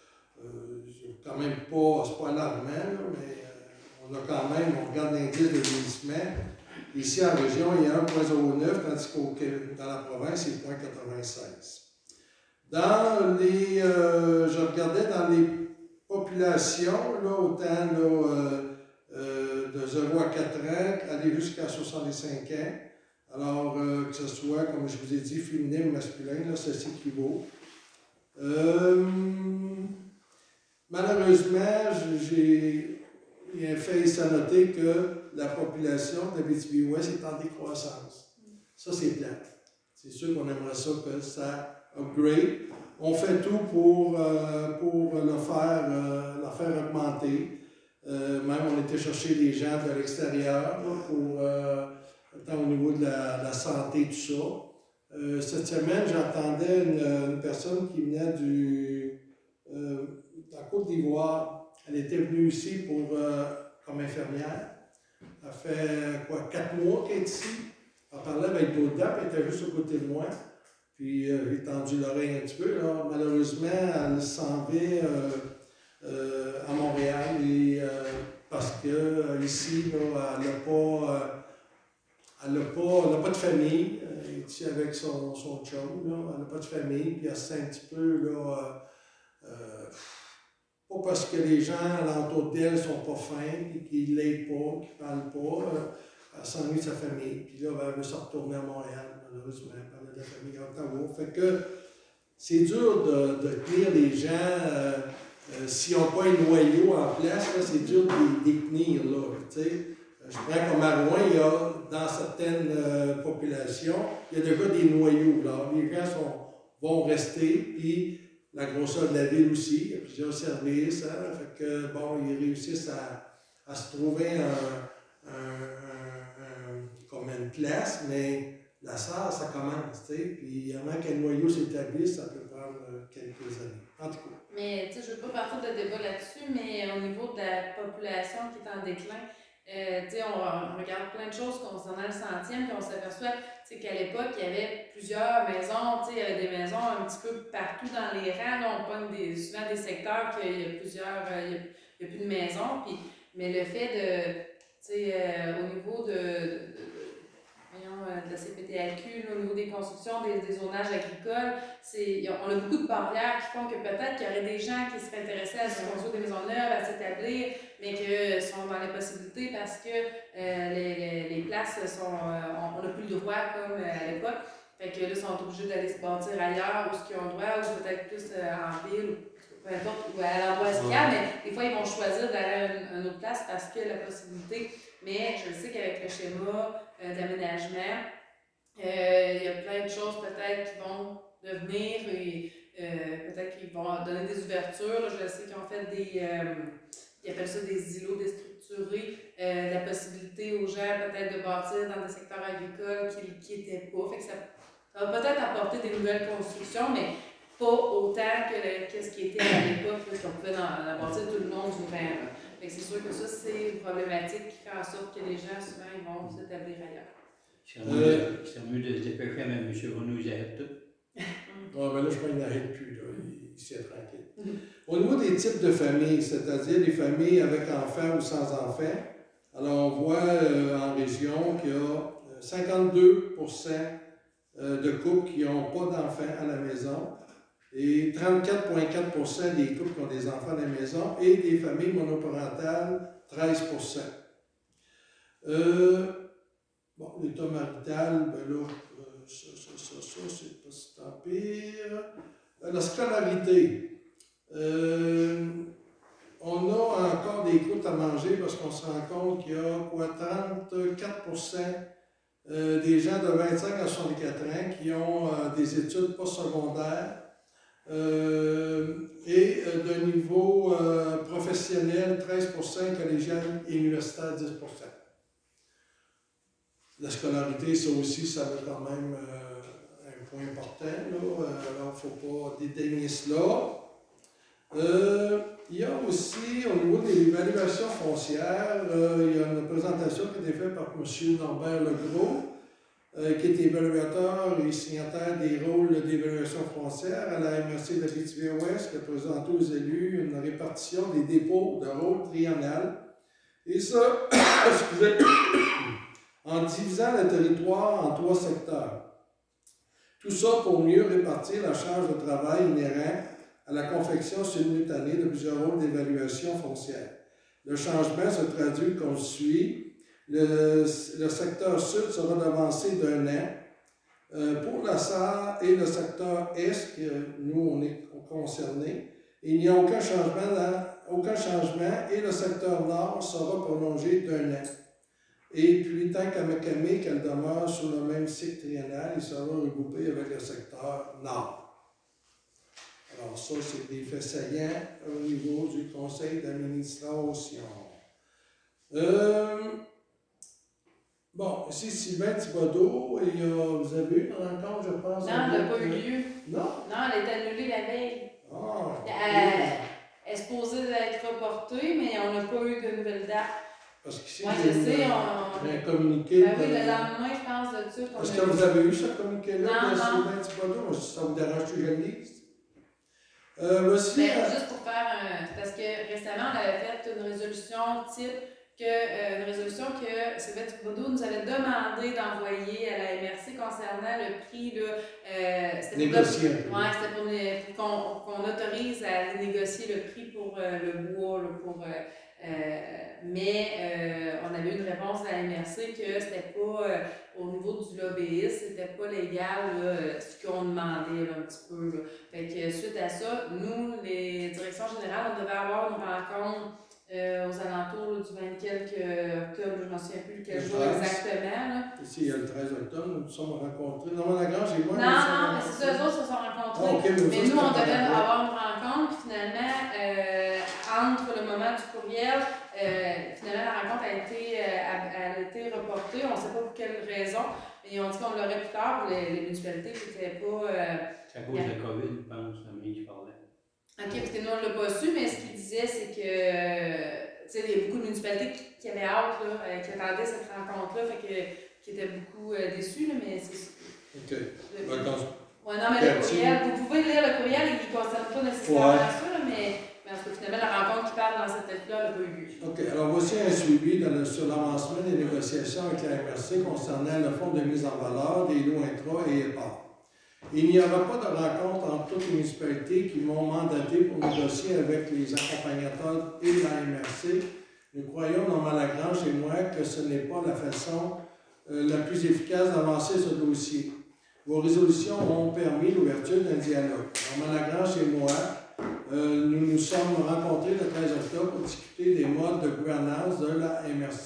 quand même pas, c'est pas alarmant, là, mais on a quand même, on regarde l'indice de vieillissement. Ici, en région, il y a 1,09, tandis que dans la province, c'est 0,96. Dans les, je regardais dans les populations, là, autant là, de 0 à 4 ans, aller jusqu'à 65 ans. Alors, que ce soit, comme je vous ai dit, féminin ou masculin, là, ça s'équivaut. Malheureusement, il y a un fait à noter que la population d'Abitibi-Ouest est en décroissance. Ça, c'est plate. C'est sûr qu'on aimerait ça que ça upgrade. On fait tout pour le faire augmenter. Même on était chercher des gens de l'extérieur pour tant au niveau de la santé, tout ça. Cette semaine, j'entendais une personne qui venait de la Côte d'Ivoire. Elle était venue ici comme infirmière. Elle fait 4 mois qu'elle est ici. Elle parlait avec d'autres dames, elle était juste à côté de moi. Puis j'ai tendu l'oreille un petit peu. Là. Malheureusement, elle s'en va à Montréal parce que ici, là, elle n'a pas de famille. Elle est ici avec son chum. Là. Elle n'a pas de famille. Puis elle se sent un petit peu là, pas parce que les gens alentour d'elle ne sont pas fins, et qu'ils ne l'aident pas, qu'ils ne parlent pas. Elle s'ennuie de sa famille. Puis là, elle veut se retourner à Montréal, malheureusement. Elle a de la famille à Ottawa. Fait que c'est dur de tenir les gens s'ils n'ont pas un noyau en place, là, c'est dur de les tenir, là, tu sais. Je prends comme à Rouen, il y a, dans certaines populations, il y a déjà des noyaux, là. Les gens vont rester, puis la grosseur de la ville aussi, il y a plusieurs services, hein, fait que, bon, ils réussissent à se trouver comme une place, mais la SAR, ça commence, tu sais, puis avant qu'un noyau s'établisse, ça peut prendre quelques années. En tout cas. Mais tu sais, je ne veux pas partir de débat là-dessus, mais au niveau de la population qui est en déclin, tu sais, on regarde plein de choses concernant le centième, puis on s'aperçoit qu'à l'époque, il y avait plusieurs maisons, tu sais, il y avait des maisons un petit peu partout dans les rangs. Là, on pogne souvent des secteurs qu'il y a plusieurs, il y a plus de maisons, puis, mais le fait de, tu sais, au niveau de la CPTAQ, là, au niveau des constructions, des zonages agricoles, on a beaucoup de barrières qui font que peut-être qu'il y aurait des gens qui seraient intéressés à se construire des maisons neuves, à s'établir, mais qui sont dans l'impossibilité parce que les places sont. On n'a plus le droit comme à l'époque. Fait que là, ils sont obligés d'aller se bâtir ailleurs, où ils ont le droit, ou peut-être plus en ville, ou peu importe, ou à l'endroit skiable, mais des fois, ils vont choisir d'aller à une autre place parce que la possibilité. Mais je sais qu'avec le schéma d'aménagement, il y a plein de choses peut-être qui vont devenir et peut-être qu'ils vont donner des ouvertures. Là, je sais qu'ils ont fait ils appellent ça des îlots déstructurés, la possibilité aux gens peut-être de bâtir dans des secteurs agricoles qui n'étaient pas. Fait que ça va peut-être apporter des nouvelles constructions, mais pas autant que ce qui était à l'époque, qu'on pouvait en bâtir tout le long du terrain. Fait que c'est sûr que ça, c'est une problématique qui fait en sorte que les gens, souvent, ils vont s'établir ailleurs. C'est mieux de se dépêcher, même M. Renaud, ils arrêtent tout. Ah, ben là, je crois qu'il n'arrête plus, là. Il s'est tranquille. Au niveau des types de familles, c'est-à-dire les familles avec enfants ou sans enfants, alors on voit en région qu'il y a 52% de couples qui n'ont pas d'enfants à la maison et 34,4% des couples qui ont des enfants à la maison et des familles monoparentales, 13%. Bon, l'état marital, ben là, ça, c'est pas si tant pire. La scolarité. On a encore des croûtes à manger parce qu'on se rend compte qu'il y a 34% des gens de 25 à 64 ans qui ont des études postsecondaires et de niveau professionnel, 13%, collégial et universitaire, 10%. La scolarité, ça aussi, ça va quand même un point important. Là. Alors, il ne faut pas dédaigner cela. Il y a aussi, au niveau des évaluations foncières, il y a une présentation qui a été faite par M. Norbert Legros, qui est évaluateur et signataire des rôles d'évaluation foncière à la MRC de la Abitibi-Ouest, qui a présenté aux élus une répartition des dépôts de rôle triennal. Et ça, excusez, en divisant le territoire en 3 secteurs. Tout ça pour mieux répartir la charge de travail inhérente à la confection simultanée de plusieurs rôles d'évaluation foncière. Le changement se traduit comme suit. Le secteur sud sera avancé d'1 an. Pour la SAR et le secteur est, nous on est concernés, il n'y a aucun changement et le secteur nord sera prolongé d'1 an. Et puis, tant qu'à Macamé, qu'elle demeure sur le même cycle triennal, il sera regroupé avec le secteur nord. Alors ça, c'est des faits saillants au niveau du conseil d'administration. Bon, ici, Sylvain Thibodeau, et vous avez eu une rencontre, je pense? Non, elle n'a pas eu lieu. Non? Non, elle est annulée la veille. Ah! Elle est supposée être reportée, mais on n'a pas eu de nouvelle date. Parce qu'ici, Moi, je sais, il y a un communiqué. Ben oui, le lendemain, je pense, de ça. Est-ce que vous avez eu ce communiqué-là Non, de non. Sylvain Thibodeau? Ça vous dérange que je le lise? Voici. Ben, juste pour faire parce que récemment, on avait fait une résolution type une résolution que Sylvain Thibodeau nous avait demandé d'envoyer à la MRC concernant le prix. Négocier. Oui, c'était pour qu'on autorise à négocier le prix pour le bois, mais on avait eu une réponse à la MRC que c'était pas, au niveau du lobbyiste, c'était pas légal là, ce qu'on demandait là, un petit peu. Là. Fait que suite à ça, nous, les directions générale, on devait avoir une rencontre aux alentours là, du 20 quelques octobre, je ne m'en souviens plus quel Le jour 13. exactement. Là. Ici, il y a le 13 octobre, nous nous sommes rencontrés. Normand Lagrange et moi. Non, mais c'est ça, eux autres se sont rencontrés. Ah, ok, mais nous, on devait c'était avoir une rencontre, puis finalement, entre le moment du courriel, finalement, la rencontre a été reportée. On ne sait pas pour quelle raison, mais on dit qu'on l'aurait plus tard. Les municipalités n'étaient pas. C'est à cause de COVID, je pense, Amélie qui parlait. OK, parce que nous, on ne l'a pas su, mais ce qu'il disait, c'est que. Tu sais, il y a beaucoup de municipalités qui avaient hâte, là, qui attendaient cette rencontre-là, qui étaient beaucoup déçus, là, mais c'est. OK. Ouais, non, mais le courriel, vous pouvez lire le courriel, il ne concerne pas nécessairement ça, là, mais en tout cas, finalement, la rencontre qui parle dans cette tête-là n'a pas eu lieu. OK. Alors, voici un suivi sur l'avancement des négociations avec la MRC concernant le fonds de mise en valeur des lots intra et épars. Il n'y aura pas de rencontre entre toutes les municipalités qui m'ont mandaté pour négocier avec les accompagnateurs et la MRC. Nous croyons, Normand Lagrange et moi, que ce n'est pas la façon la plus efficace d'avancer ce dossier. Vos résolutions ont permis l'ouverture d'un dialogue. Normand Lagrange et moi, nous nous sommes rencontrés le 13 octobre pour discuter des modes de gouvernance de la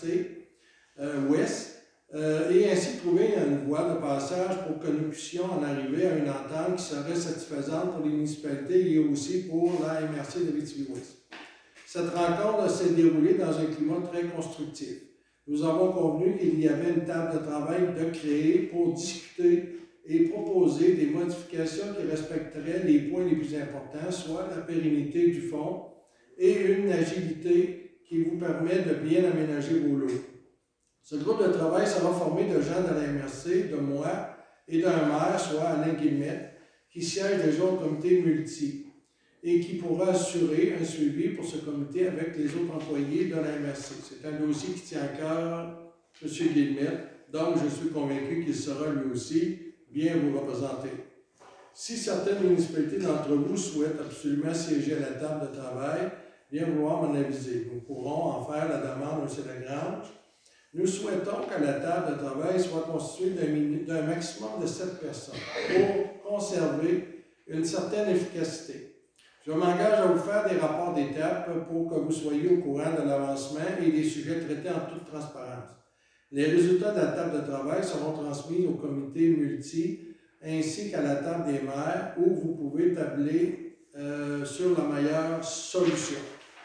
MRC Ouest et ainsi trouver une voie de passage pour que nous puissions en arriver à une entente qui serait satisfaisante pour les municipalités et aussi pour la MRC de Abitibi-Ouest. Cette rencontre s'est déroulée dans un climat très constructif. Nous avons convenu qu'il y avait une table de travail de créer pour discuter et proposer des modifications qui respecteraient les points les plus importants, soit la pérennité du fonds et une agilité qui vous permet de bien aménager vos lots. Ce groupe de travail sera formé de gens de la MRC, de moi et d'un maire, soit Alain Guillemette, qui siège déjà au comité multi et qui pourra assurer un suivi pour ce comité avec les autres employés de la MRC. C'est un dossier qui tient à cœur M. Guillemette, donc je suis convaincu qu'il sera lui aussi bien vous représenter. Si certaines municipalités d'entre vous souhaitent absolument siéger à la table de travail, bien vouloir m'en aviser. Nous pourrons en faire la demande à M. Lagrange. Nous souhaitons que la table de travail soit constituée d'un maximum de 7 personnes pour conserver une certaine efficacité. Je m'engage à vous faire des rapports d'étape pour que vous soyez au courant de l'avancement et des sujets traités en toute transparence. Les résultats de la table de travail seront transmis au comité multi ainsi qu'à la table des maires où vous pouvez tabler sur la meilleure solution.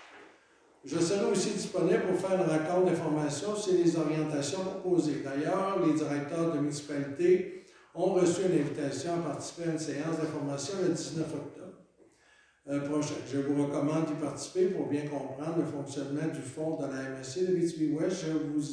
Je serai aussi disponible pour faire une rencontre d'information sur les orientations proposées. D'ailleurs, les directeurs de municipalité ont reçu une invitation à participer à une séance d'information le 19 octobre prochain. Je vous recommande d'y participer pour bien comprendre le fonctionnement du fonds de la MRC de Abitibi-Ouest.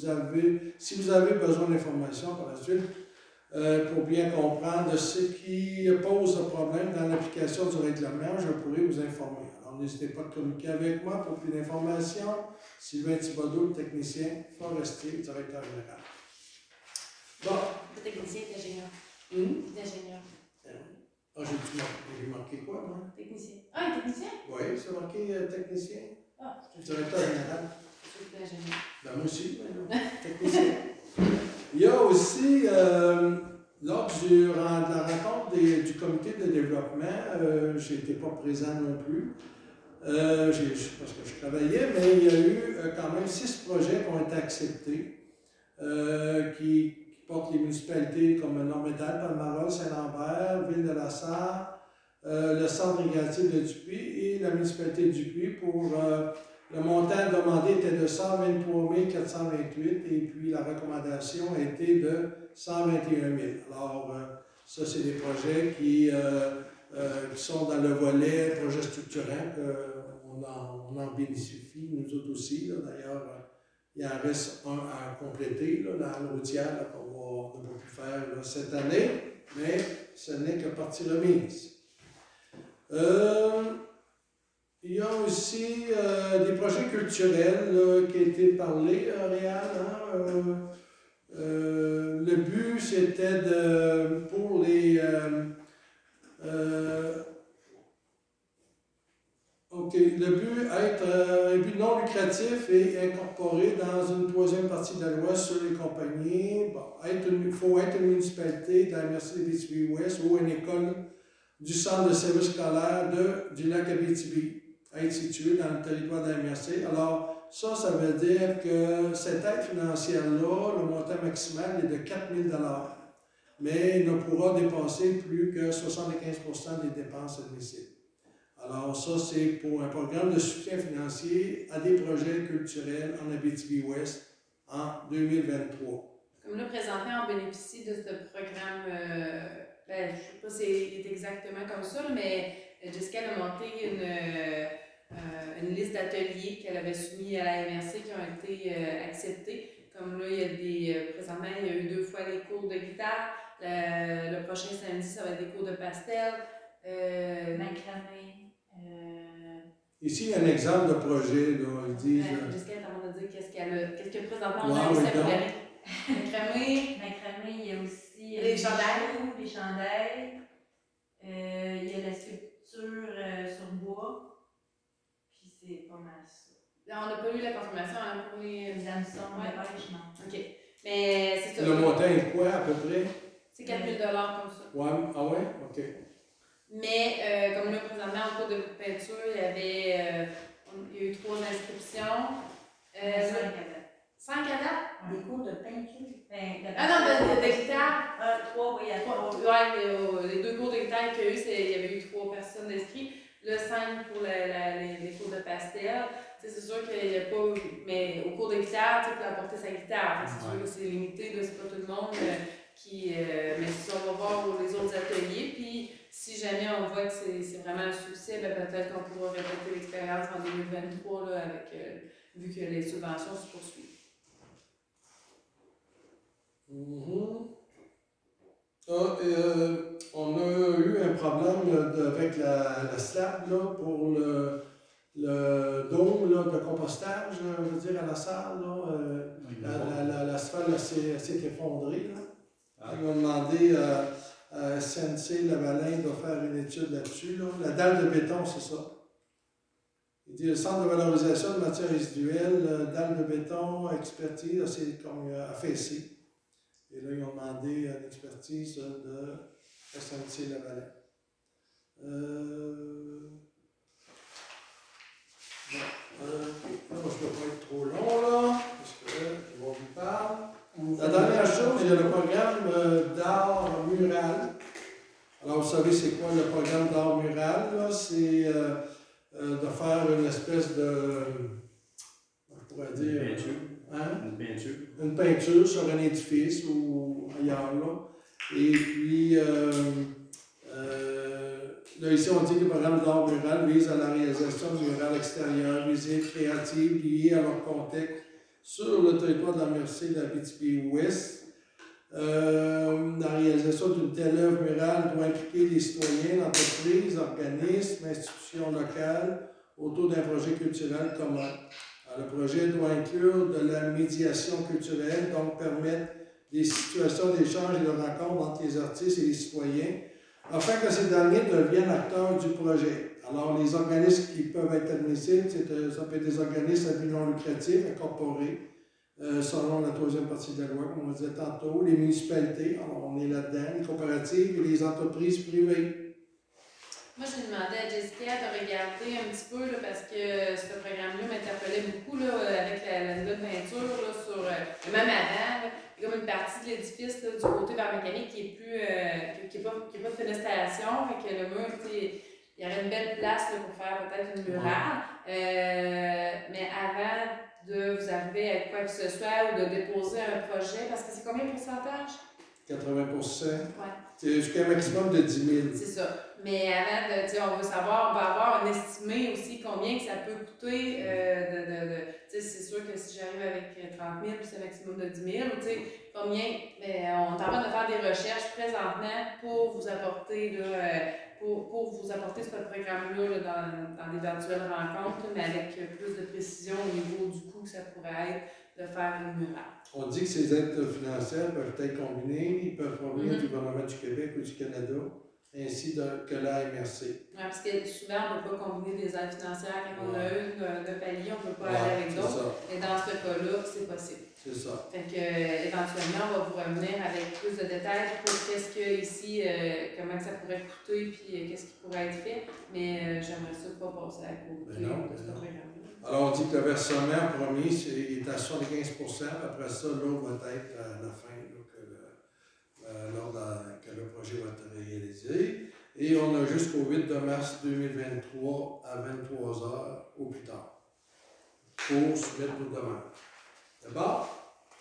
Si vous avez besoin d'informations par la suite, pour bien comprendre ce qui pose le problème dans l'application du règlement, je pourrai vous informer. Alors, n'hésitez pas à communiquer avec moi pour plus d'informations. Sylvain Thibodeau, technicien forestier, directeur général. Bon. Le technicien est ingénieur. D'ingénieur. Ah, j'ai marqué quoi, moi? Technicien. Ah, un technicien? Oui, c'est marqué technicien. Ah. Directeur général. C'est d'ingénieur. Ben, moi aussi, technicien. Il y a aussi, lors de la rencontre du comité de développement, je n'étais pas présent non plus, parce que je travaillais, mais il y a eu quand même 6 projets qui ont été acceptés, qui portent les municipalités comme Nord-Métal, Palmarol, Saint-Lambert, Ville-de-la-Sarre, le centre récréatif de Dupuis et la municipalité de Dupuis pour... le montant demandé était de 123 428 et puis la recommandation a été de 121 000. Alors, ça, c'est des projets qui sont dans le volet projet structurant, on en bénéficie, nous autres aussi. D'ailleurs, il en reste un à compléter là, dans la routière qu'on n'a pas pu faire là, cette année, mais ce n'est que partie remise. Il y a aussi des projets culturels qui ont été parlés, Réal. Le but, c'était pour les... le but être un but non lucratif et incorporé dans une 3e partie de la loi sur les compagnies. Bon, il faut être une municipalité de la MRC de Abitibi-Ouest ou une école du centre de service scolaire du lac Abitibi. être situé dans le territoire de la MRC. Alors, ça veut dire que cette aide financière-là, le montant maximal est de 4 000 $ mais il ne pourra dépasser plus que 75% des dépenses admissibles. Alors ça, c'est pour un programme de soutien financier à des projets culturels en Abitibi-Ouest en 2023. Comme là, présentement, on bénéficie de ce programme, je ne sais pas si c'est exactement comme ça, mais Jessica a monté une liste d'ateliers qu'elle avait soumis à la MRC qui ont été acceptés. Comme là, présentement, il y a eu 2 fois les cours de guitare. Le prochain samedi, ça va être des cours de pastel. Macramé. Ici, il y a un exemple de projet, là, ils disent... Jessica est en train de dire qu'est-ce que présentement on Wow, a réussi à donc. Macramé. Macramé, il y a aussi Les chandails. les chandails. Il y a la sculpture sur bois. Puis c'est pas mal ça. On n'a pas eu la confirmation pour les hameçons, Ouais. les pêchements. OK. Mais c'est ça. Le montant est quoi, à peu près? C'est 4 000 $ comme ça. Ouais, ah ouais? OK. Mais comme là, présentement, en cours de peinture, il y a eu 3 inscriptions. 5 à date? Des cours de peinture. Ah non, de guitare. 3, oui, il y a 3. Ouais, les 2 cours de guitare qu'il y a eu, il y avait eu 3 personnes inscrites. Le 5 pour les cours de pastel. C'est sûr qu'il n'y a pas. Mais au cours de guitare, tu peux apporter sa guitare. C'est sûr que c'est limité, c'est pas tout le monde qui. Mais si on va voir les autres ateliers, puis si jamais on voit que c'est vraiment un succès, ben peut-être qu'on pourra répéter l'expérience en 2023 là, vu que les subventions se poursuivent. On a eu un problème avec la slab là, pour le dôme là, de compostage, je veux dire, à la salle. Là, l'asphalte s'est effondré. Là. Ah. Ils ont demandé à SNC Lavalin de faire une étude là-dessus. Là. La dalle de béton, c'est ça. Il dit le centre de valorisation de matières résiduelles, dalle de béton, expertise, c'est comme affaissé. Et là, ils ont demandé une expertise de SNC Lavalin. Là, je ne peux pas être trop long, là, parce que je vais vous parler. La dernière chose, il y a le programme d'art mural. Alors, vous savez, c'est quoi le programme d'art mural? Là? C'est de faire une espèce de, on pourrait dire... Une peinture. Hein? Une peinture. Une peinture sur un édifice ou ailleurs. Là. Et puis, là, ici, on dit que le programme d'art mural vise à la réalisation de murales extérieures, visibles, créatives, liées à leur contexte sur le territoire de la MRC de l'Abitibi-Ouest. La réalisation d'une telle œuvre murale doit impliquer les citoyens, entreprises, organismes, institutions locales autour d'un projet culturel commun. Alors, le projet doit inclure de la médiation culturelle, donc permettre des situations d'échange et de rencontre entre les artistes et les citoyens, afin que ces derniers deviennent acteurs du projet. Alors, les organismes qui peuvent être admissibles, ça peut être des organismes à but non lucratif, incorporés, selon la 3e partie de la loi, comme on disait tantôt, les municipalités, alors on est là-dedans, les coopératives et les entreprises privées. Moi, j'ai demandé à Jessica de regarder un petit peu, là, parce que ce programme-là m'interpellait beaucoup là, avec la nouvelle peinture, là, sur, même avant, là, il y a comme une partie de l'édifice là, du côté vers mécanique qui est pas de fenestration, fait que le mur, il y aurait une belle place là, pour faire peut-être une murale. Mais avant de vous arriver à quoi que ce soit ou de déposer un projet, parce que c'est combien de pourcentage? 80%. Ouais. C'est jusqu'à un maximum de 10 000. C'est ça. Mais avant, on veut savoir, on va avoir un estimé aussi combien que ça peut coûter. C'est sûr que si j'arrive avec 30 000, c'est un maximum de 10 000. Combien, on est en train de faire des recherches présentement pour vous apporter, là, pour vous apporter ce programme-là là, dans d'éventuelles rencontres, mais avec plus de précision au niveau du coût que ça pourrait être de faire une murale. On dit que ces aides financières peuvent être combinées, ils peuvent provenir du gouvernement du Québec ou du Canada. ainsi que la MRC. Ouais, parce que souvent, on ne peut pas combiner des aides financières. Quand on a une de palier, on ne peut pas Ouais, aller avec c'est d'autres. ça. Et dans ce cas-là, c'est possible. C'est ça. Fait que, éventuellement, on va vous revenir avec plus de détails pour qu'est-ce que ici, comment que ça pourrait coûter, puis qu'est-ce qui pourrait être fait. Mais j'aimerais ça pas passer à côté Mais non, de ce mais non. programme-là. Alors, on dit que le versement premier est à 75 %. Après ça, l'autre va être à la fin, là, lors que le projet va être réalisé. Et on a jusqu'au 8 de mars 2023 à 23 h au plus tard pour soumettre nos demandes. D'abord,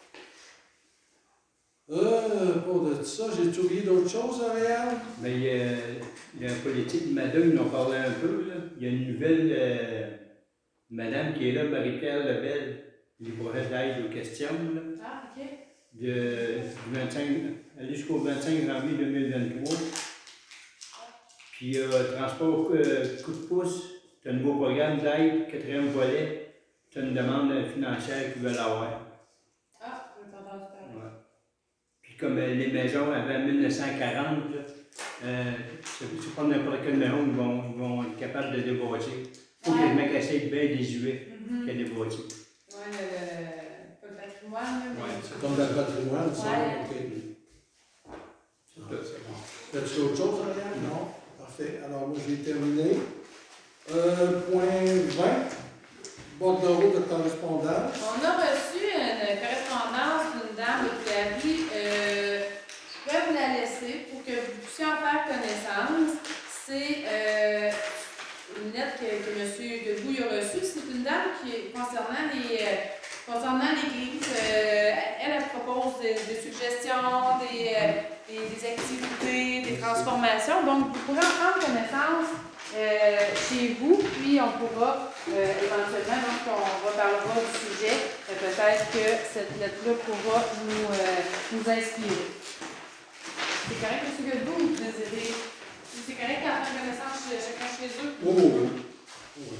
pour de ça, j'ai oublié d'autres choses, Ariel? Mais il y a un politique de Madame, ils en parlait un peu. Là. Il y a une nouvelle madame qui est là, Marie-Pierre Lebel, qui pourrait d'aide aux questions. Là, Ah, OK. du 25, jusqu'au 25 janvier 2023. Puis transport coup de pouce, c'est un nouveau programme d'aide, 4e volet, c'est une demande financière qu'ils veulent avoir. Ah, je vais t'entendre parler. Ouais. Puis comme les maisons avant 1940, c'est pas n'importe quelle maison, ils vont être capables de débâtir. Il faut que les mecs essayent de bien désuet qu'à débâtir. Oui, pas le patrimoine, là, mais... Ouais, C'est comme dans le patrimoine, ça? Ouais. OK. C'est tout. C'est bon. As-tu d'autres choses, Ariel? Non? Parfait. Alors, moi, j'ai terminé. Point 20. Bordereau de correspondance. On a reçu une correspondance d'une dame de Clary. Je vais vous la laisser pour que vous puissiez en faire connaissance. C'est une lettre que M. Debout a reçue. C'est une dame qui, concernant l'Église, elle propose des suggestions, des activités, des transformations. Donc, vous pourrez en prendre connaissance chez vous, puis on pourra éventuellement, lorsqu'on reparlera du sujet, peut-être que cette lettre-là pourra nous inspirer. C'est correct, M. Godbout, ou vous désirez? C'est correct d'en prendre connaissance chacun chez eux? Oh, oui. Oui.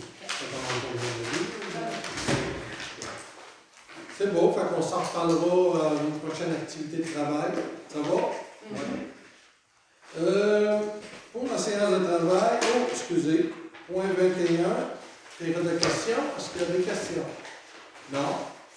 C'est beau, fait qu'on s'en reparlera à une prochaine activité de travail. Ça va? Pour la séance de travail, excusez, point 21, période de questions. Est-ce qu'il y a des questions? Non?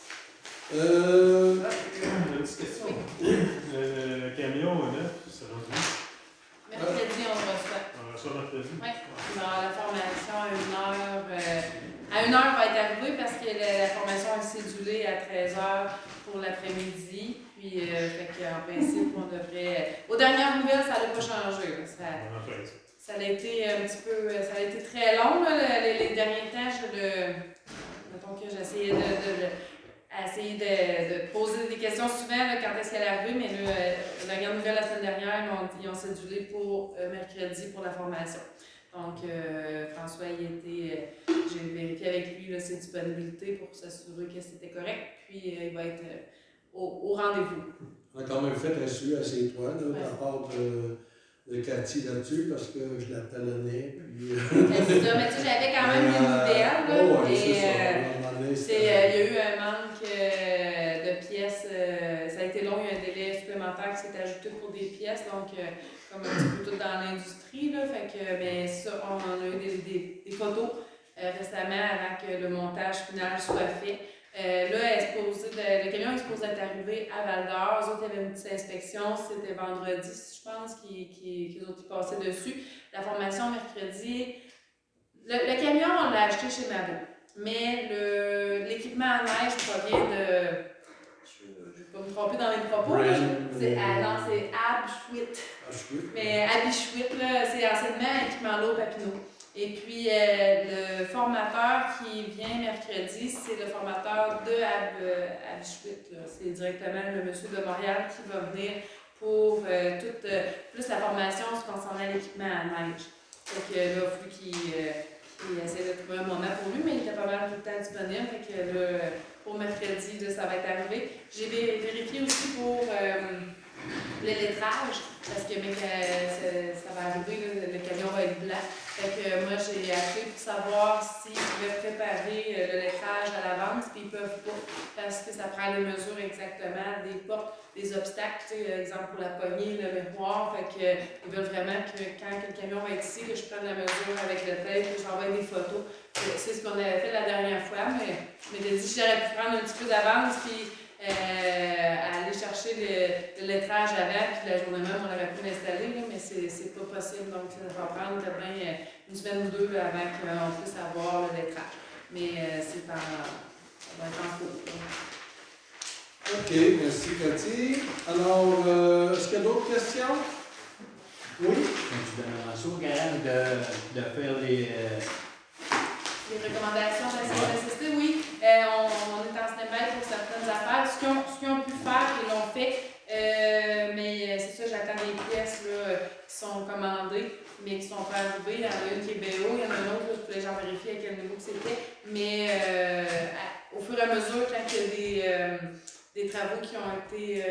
Une petite question. Le camion neuf, c'est rendu. Mercredi, on le reçoit. On reçoit mercredi. Oui, dans la formation à 1h. À 1h va être arrivé parce que la formation est cédulée à 13h pour l'après-midi. Puis, en principe, on devrait. Aux dernières nouvelles, ça n'a pas changé. Là. Ça a été un petit peu. Ça a été très long, là, les derniers temps. Mettons que j'essayais de poser des questions souvent là, quand est-ce qu'elle est arrivée, mais là, la dernière nouvelle la semaine dernière, ils ont cédulé pour mercredi pour la formation. Donc, François y était, j'ai vérifié avec lui là, ses disponibilités pour s'assurer que c'était correct, puis il va être au rendez-vous. On a quand même fait un suivi assez étroit de la part de Cathy là-dessus, parce que je la talonnais. Puis... C'est ça, mais tu sais, j'avais quand même une nouvelle. Oh, oui, c'est ça. Il y a eu un manque de pièces. Ça a été long, il y a un délai supplémentaire qui s'est ajouté pour des pièces, donc comme un petit peu tout dans l'industrie. Là, fait que, ben, ça, on a eu des photos récemment avant que le montage final soit fait. Là, le camion est supposé être arrivé à Val-d'Or. Eux autres, il y avait une petite inspection. C'était vendredi, je pense, qu'ils ont passé dessus. La formation mercredi. Le camion, on l'a acheté chez Mabo. Mais l'équipement à neige provient de. Je ne vais pas me tromper dans mes propos. C'est Abichwit. Mais Abichwit, c'est anciennement équipement lourd Papineau. Et puis, le formateur qui vient mercredi, c'est le formateur de Abichwit. C'est directement le monsieur de Montréal qui va venir pour plus la formation concernant l'équipement à neige. Donc là, il a fallu qu'il essaie de trouver un moment pour lui, mais il était pas mal tout le temps disponible. Fait que là, pour mercredi, là, ça va être arrivé. J'ai vérifié aussi pour le lettrage, parce que ça va arriver, là, le camion va être blanc. Fait que moi, j'ai appelé pour savoir s'ils pouvaient préparer le lettrage à l'avance, puis ils peuvent pas, parce que ça prend les mesures exactement des portes, des obstacles, tu sais, exemple pour la poignée, le miroir. Fait que ils veulent vraiment que quand le camion va être ici, que je prenne la mesure avec le tape, que j'envoie des photos. C'est ce qu'on avait fait la dernière fois, mais je m'étais dit que j'aurais pu prendre un petit peu d'avance, puis aller chercher le lettrage avant, puis la journée même, on aurait pu l'installer, mais c'est pas possible. Donc, ça va prendre bien une semaine ou deux avant qu'on puisse avoir le lettrage. Mais ça va être en cours. OK, merci Cathy. Alors, est-ce qu'il y a d'autres questions? Oui? Tu demandes au garage de faire les. Les recommandations de la CNSST, oui. On est en stand-by pour certaines affaires. Ce qu'ils ont pu faire, ils l'ont fait. Mais c'est ça, j'attends des pièces là, qui sont commandées, mais qui sont pas arrivées. Il y en a une qui est BO, il y en a une autre, je voulais j'en vérifier à quel niveau que c'était. Mais au fur et à mesure, quand il y a des travaux qui ont été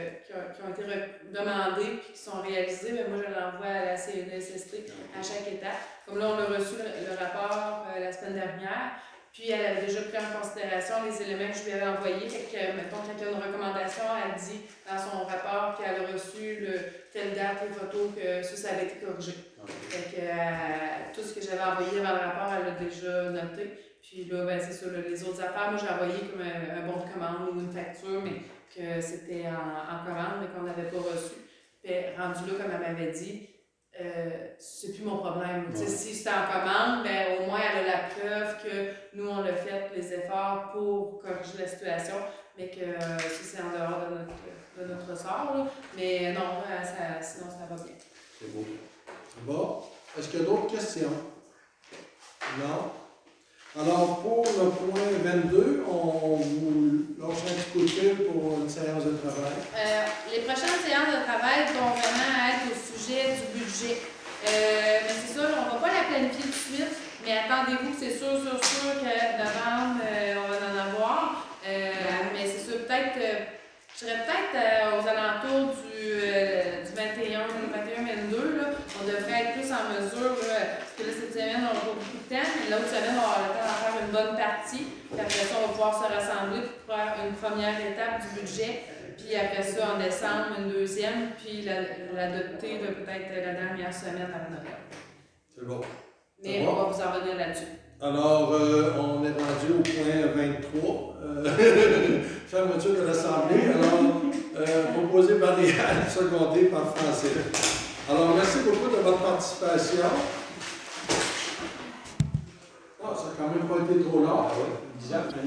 demandés et qui sont réalisés, mais moi je l'envoie à la CNSST à chaque étape. Comme là, on a reçu le rapport la semaine dernière, puis elle avait déjà pris en considération les éléments que je lui avais envoyés. Fait que, mettons, quand il y a une recommandation, elle dit dans son rapport qu'elle a reçu telle date, les photos, que ça avait été corrigé. Fait que tout ce que j'avais envoyé dans le rapport, elle l'a déjà noté. Puis là, ben, c'est ça, les autres affaires, moi j'ai envoyé comme un bon de commande ou une facture, mais que c'était en commande, mais qu'on n'avait pas reçu. Puis rendu là, comme elle m'avait dit, c'est plus mon problème. Ouais. Si c'est en commande, ben, au moins elle a la preuve que nous on a fait les efforts pour corriger la situation, mais que si c'est en dehors de notre sort. Là. Mais non, sinon ça va bien. C'est beau. Bon. Est-ce qu'il y a d'autres questions? Non? Alors, pour le point 22, on vous lâche un petit coup de fil pour une séance de travail. Les prochaines séances de travail vont vraiment être au sujet du budget. Mais c'est sûr, on ne va pas la planifier tout de suite, mais attendez-vous que c'est sûr que novembre, on va en avoir. Mais c'est sûr, peut-être, je dirais peut-être aux alentours du 21-22, là, on devrait être plus en mesure, là, parce que là, cette semaine, on n'a pas beaucoup de temps, mais l'autre semaine, on va avoir le temps d'en faire une bonne partie. Puis après ça, on va pouvoir se rassembler pour faire une première étape du budget. Puis après ça, en décembre, une deuxième, puis l'adopter de peut-être la dernière semaine avant Noël. C'est bon. Mais on va vous en revenir là-dessus. Alors, on est rendu au point 23, fermeture de l'Assemblée. Alors, proposé par Réal, secondé par Francine. Alors, merci beaucoup de votre participation. Ah, ça n'a quand même pas été trop long.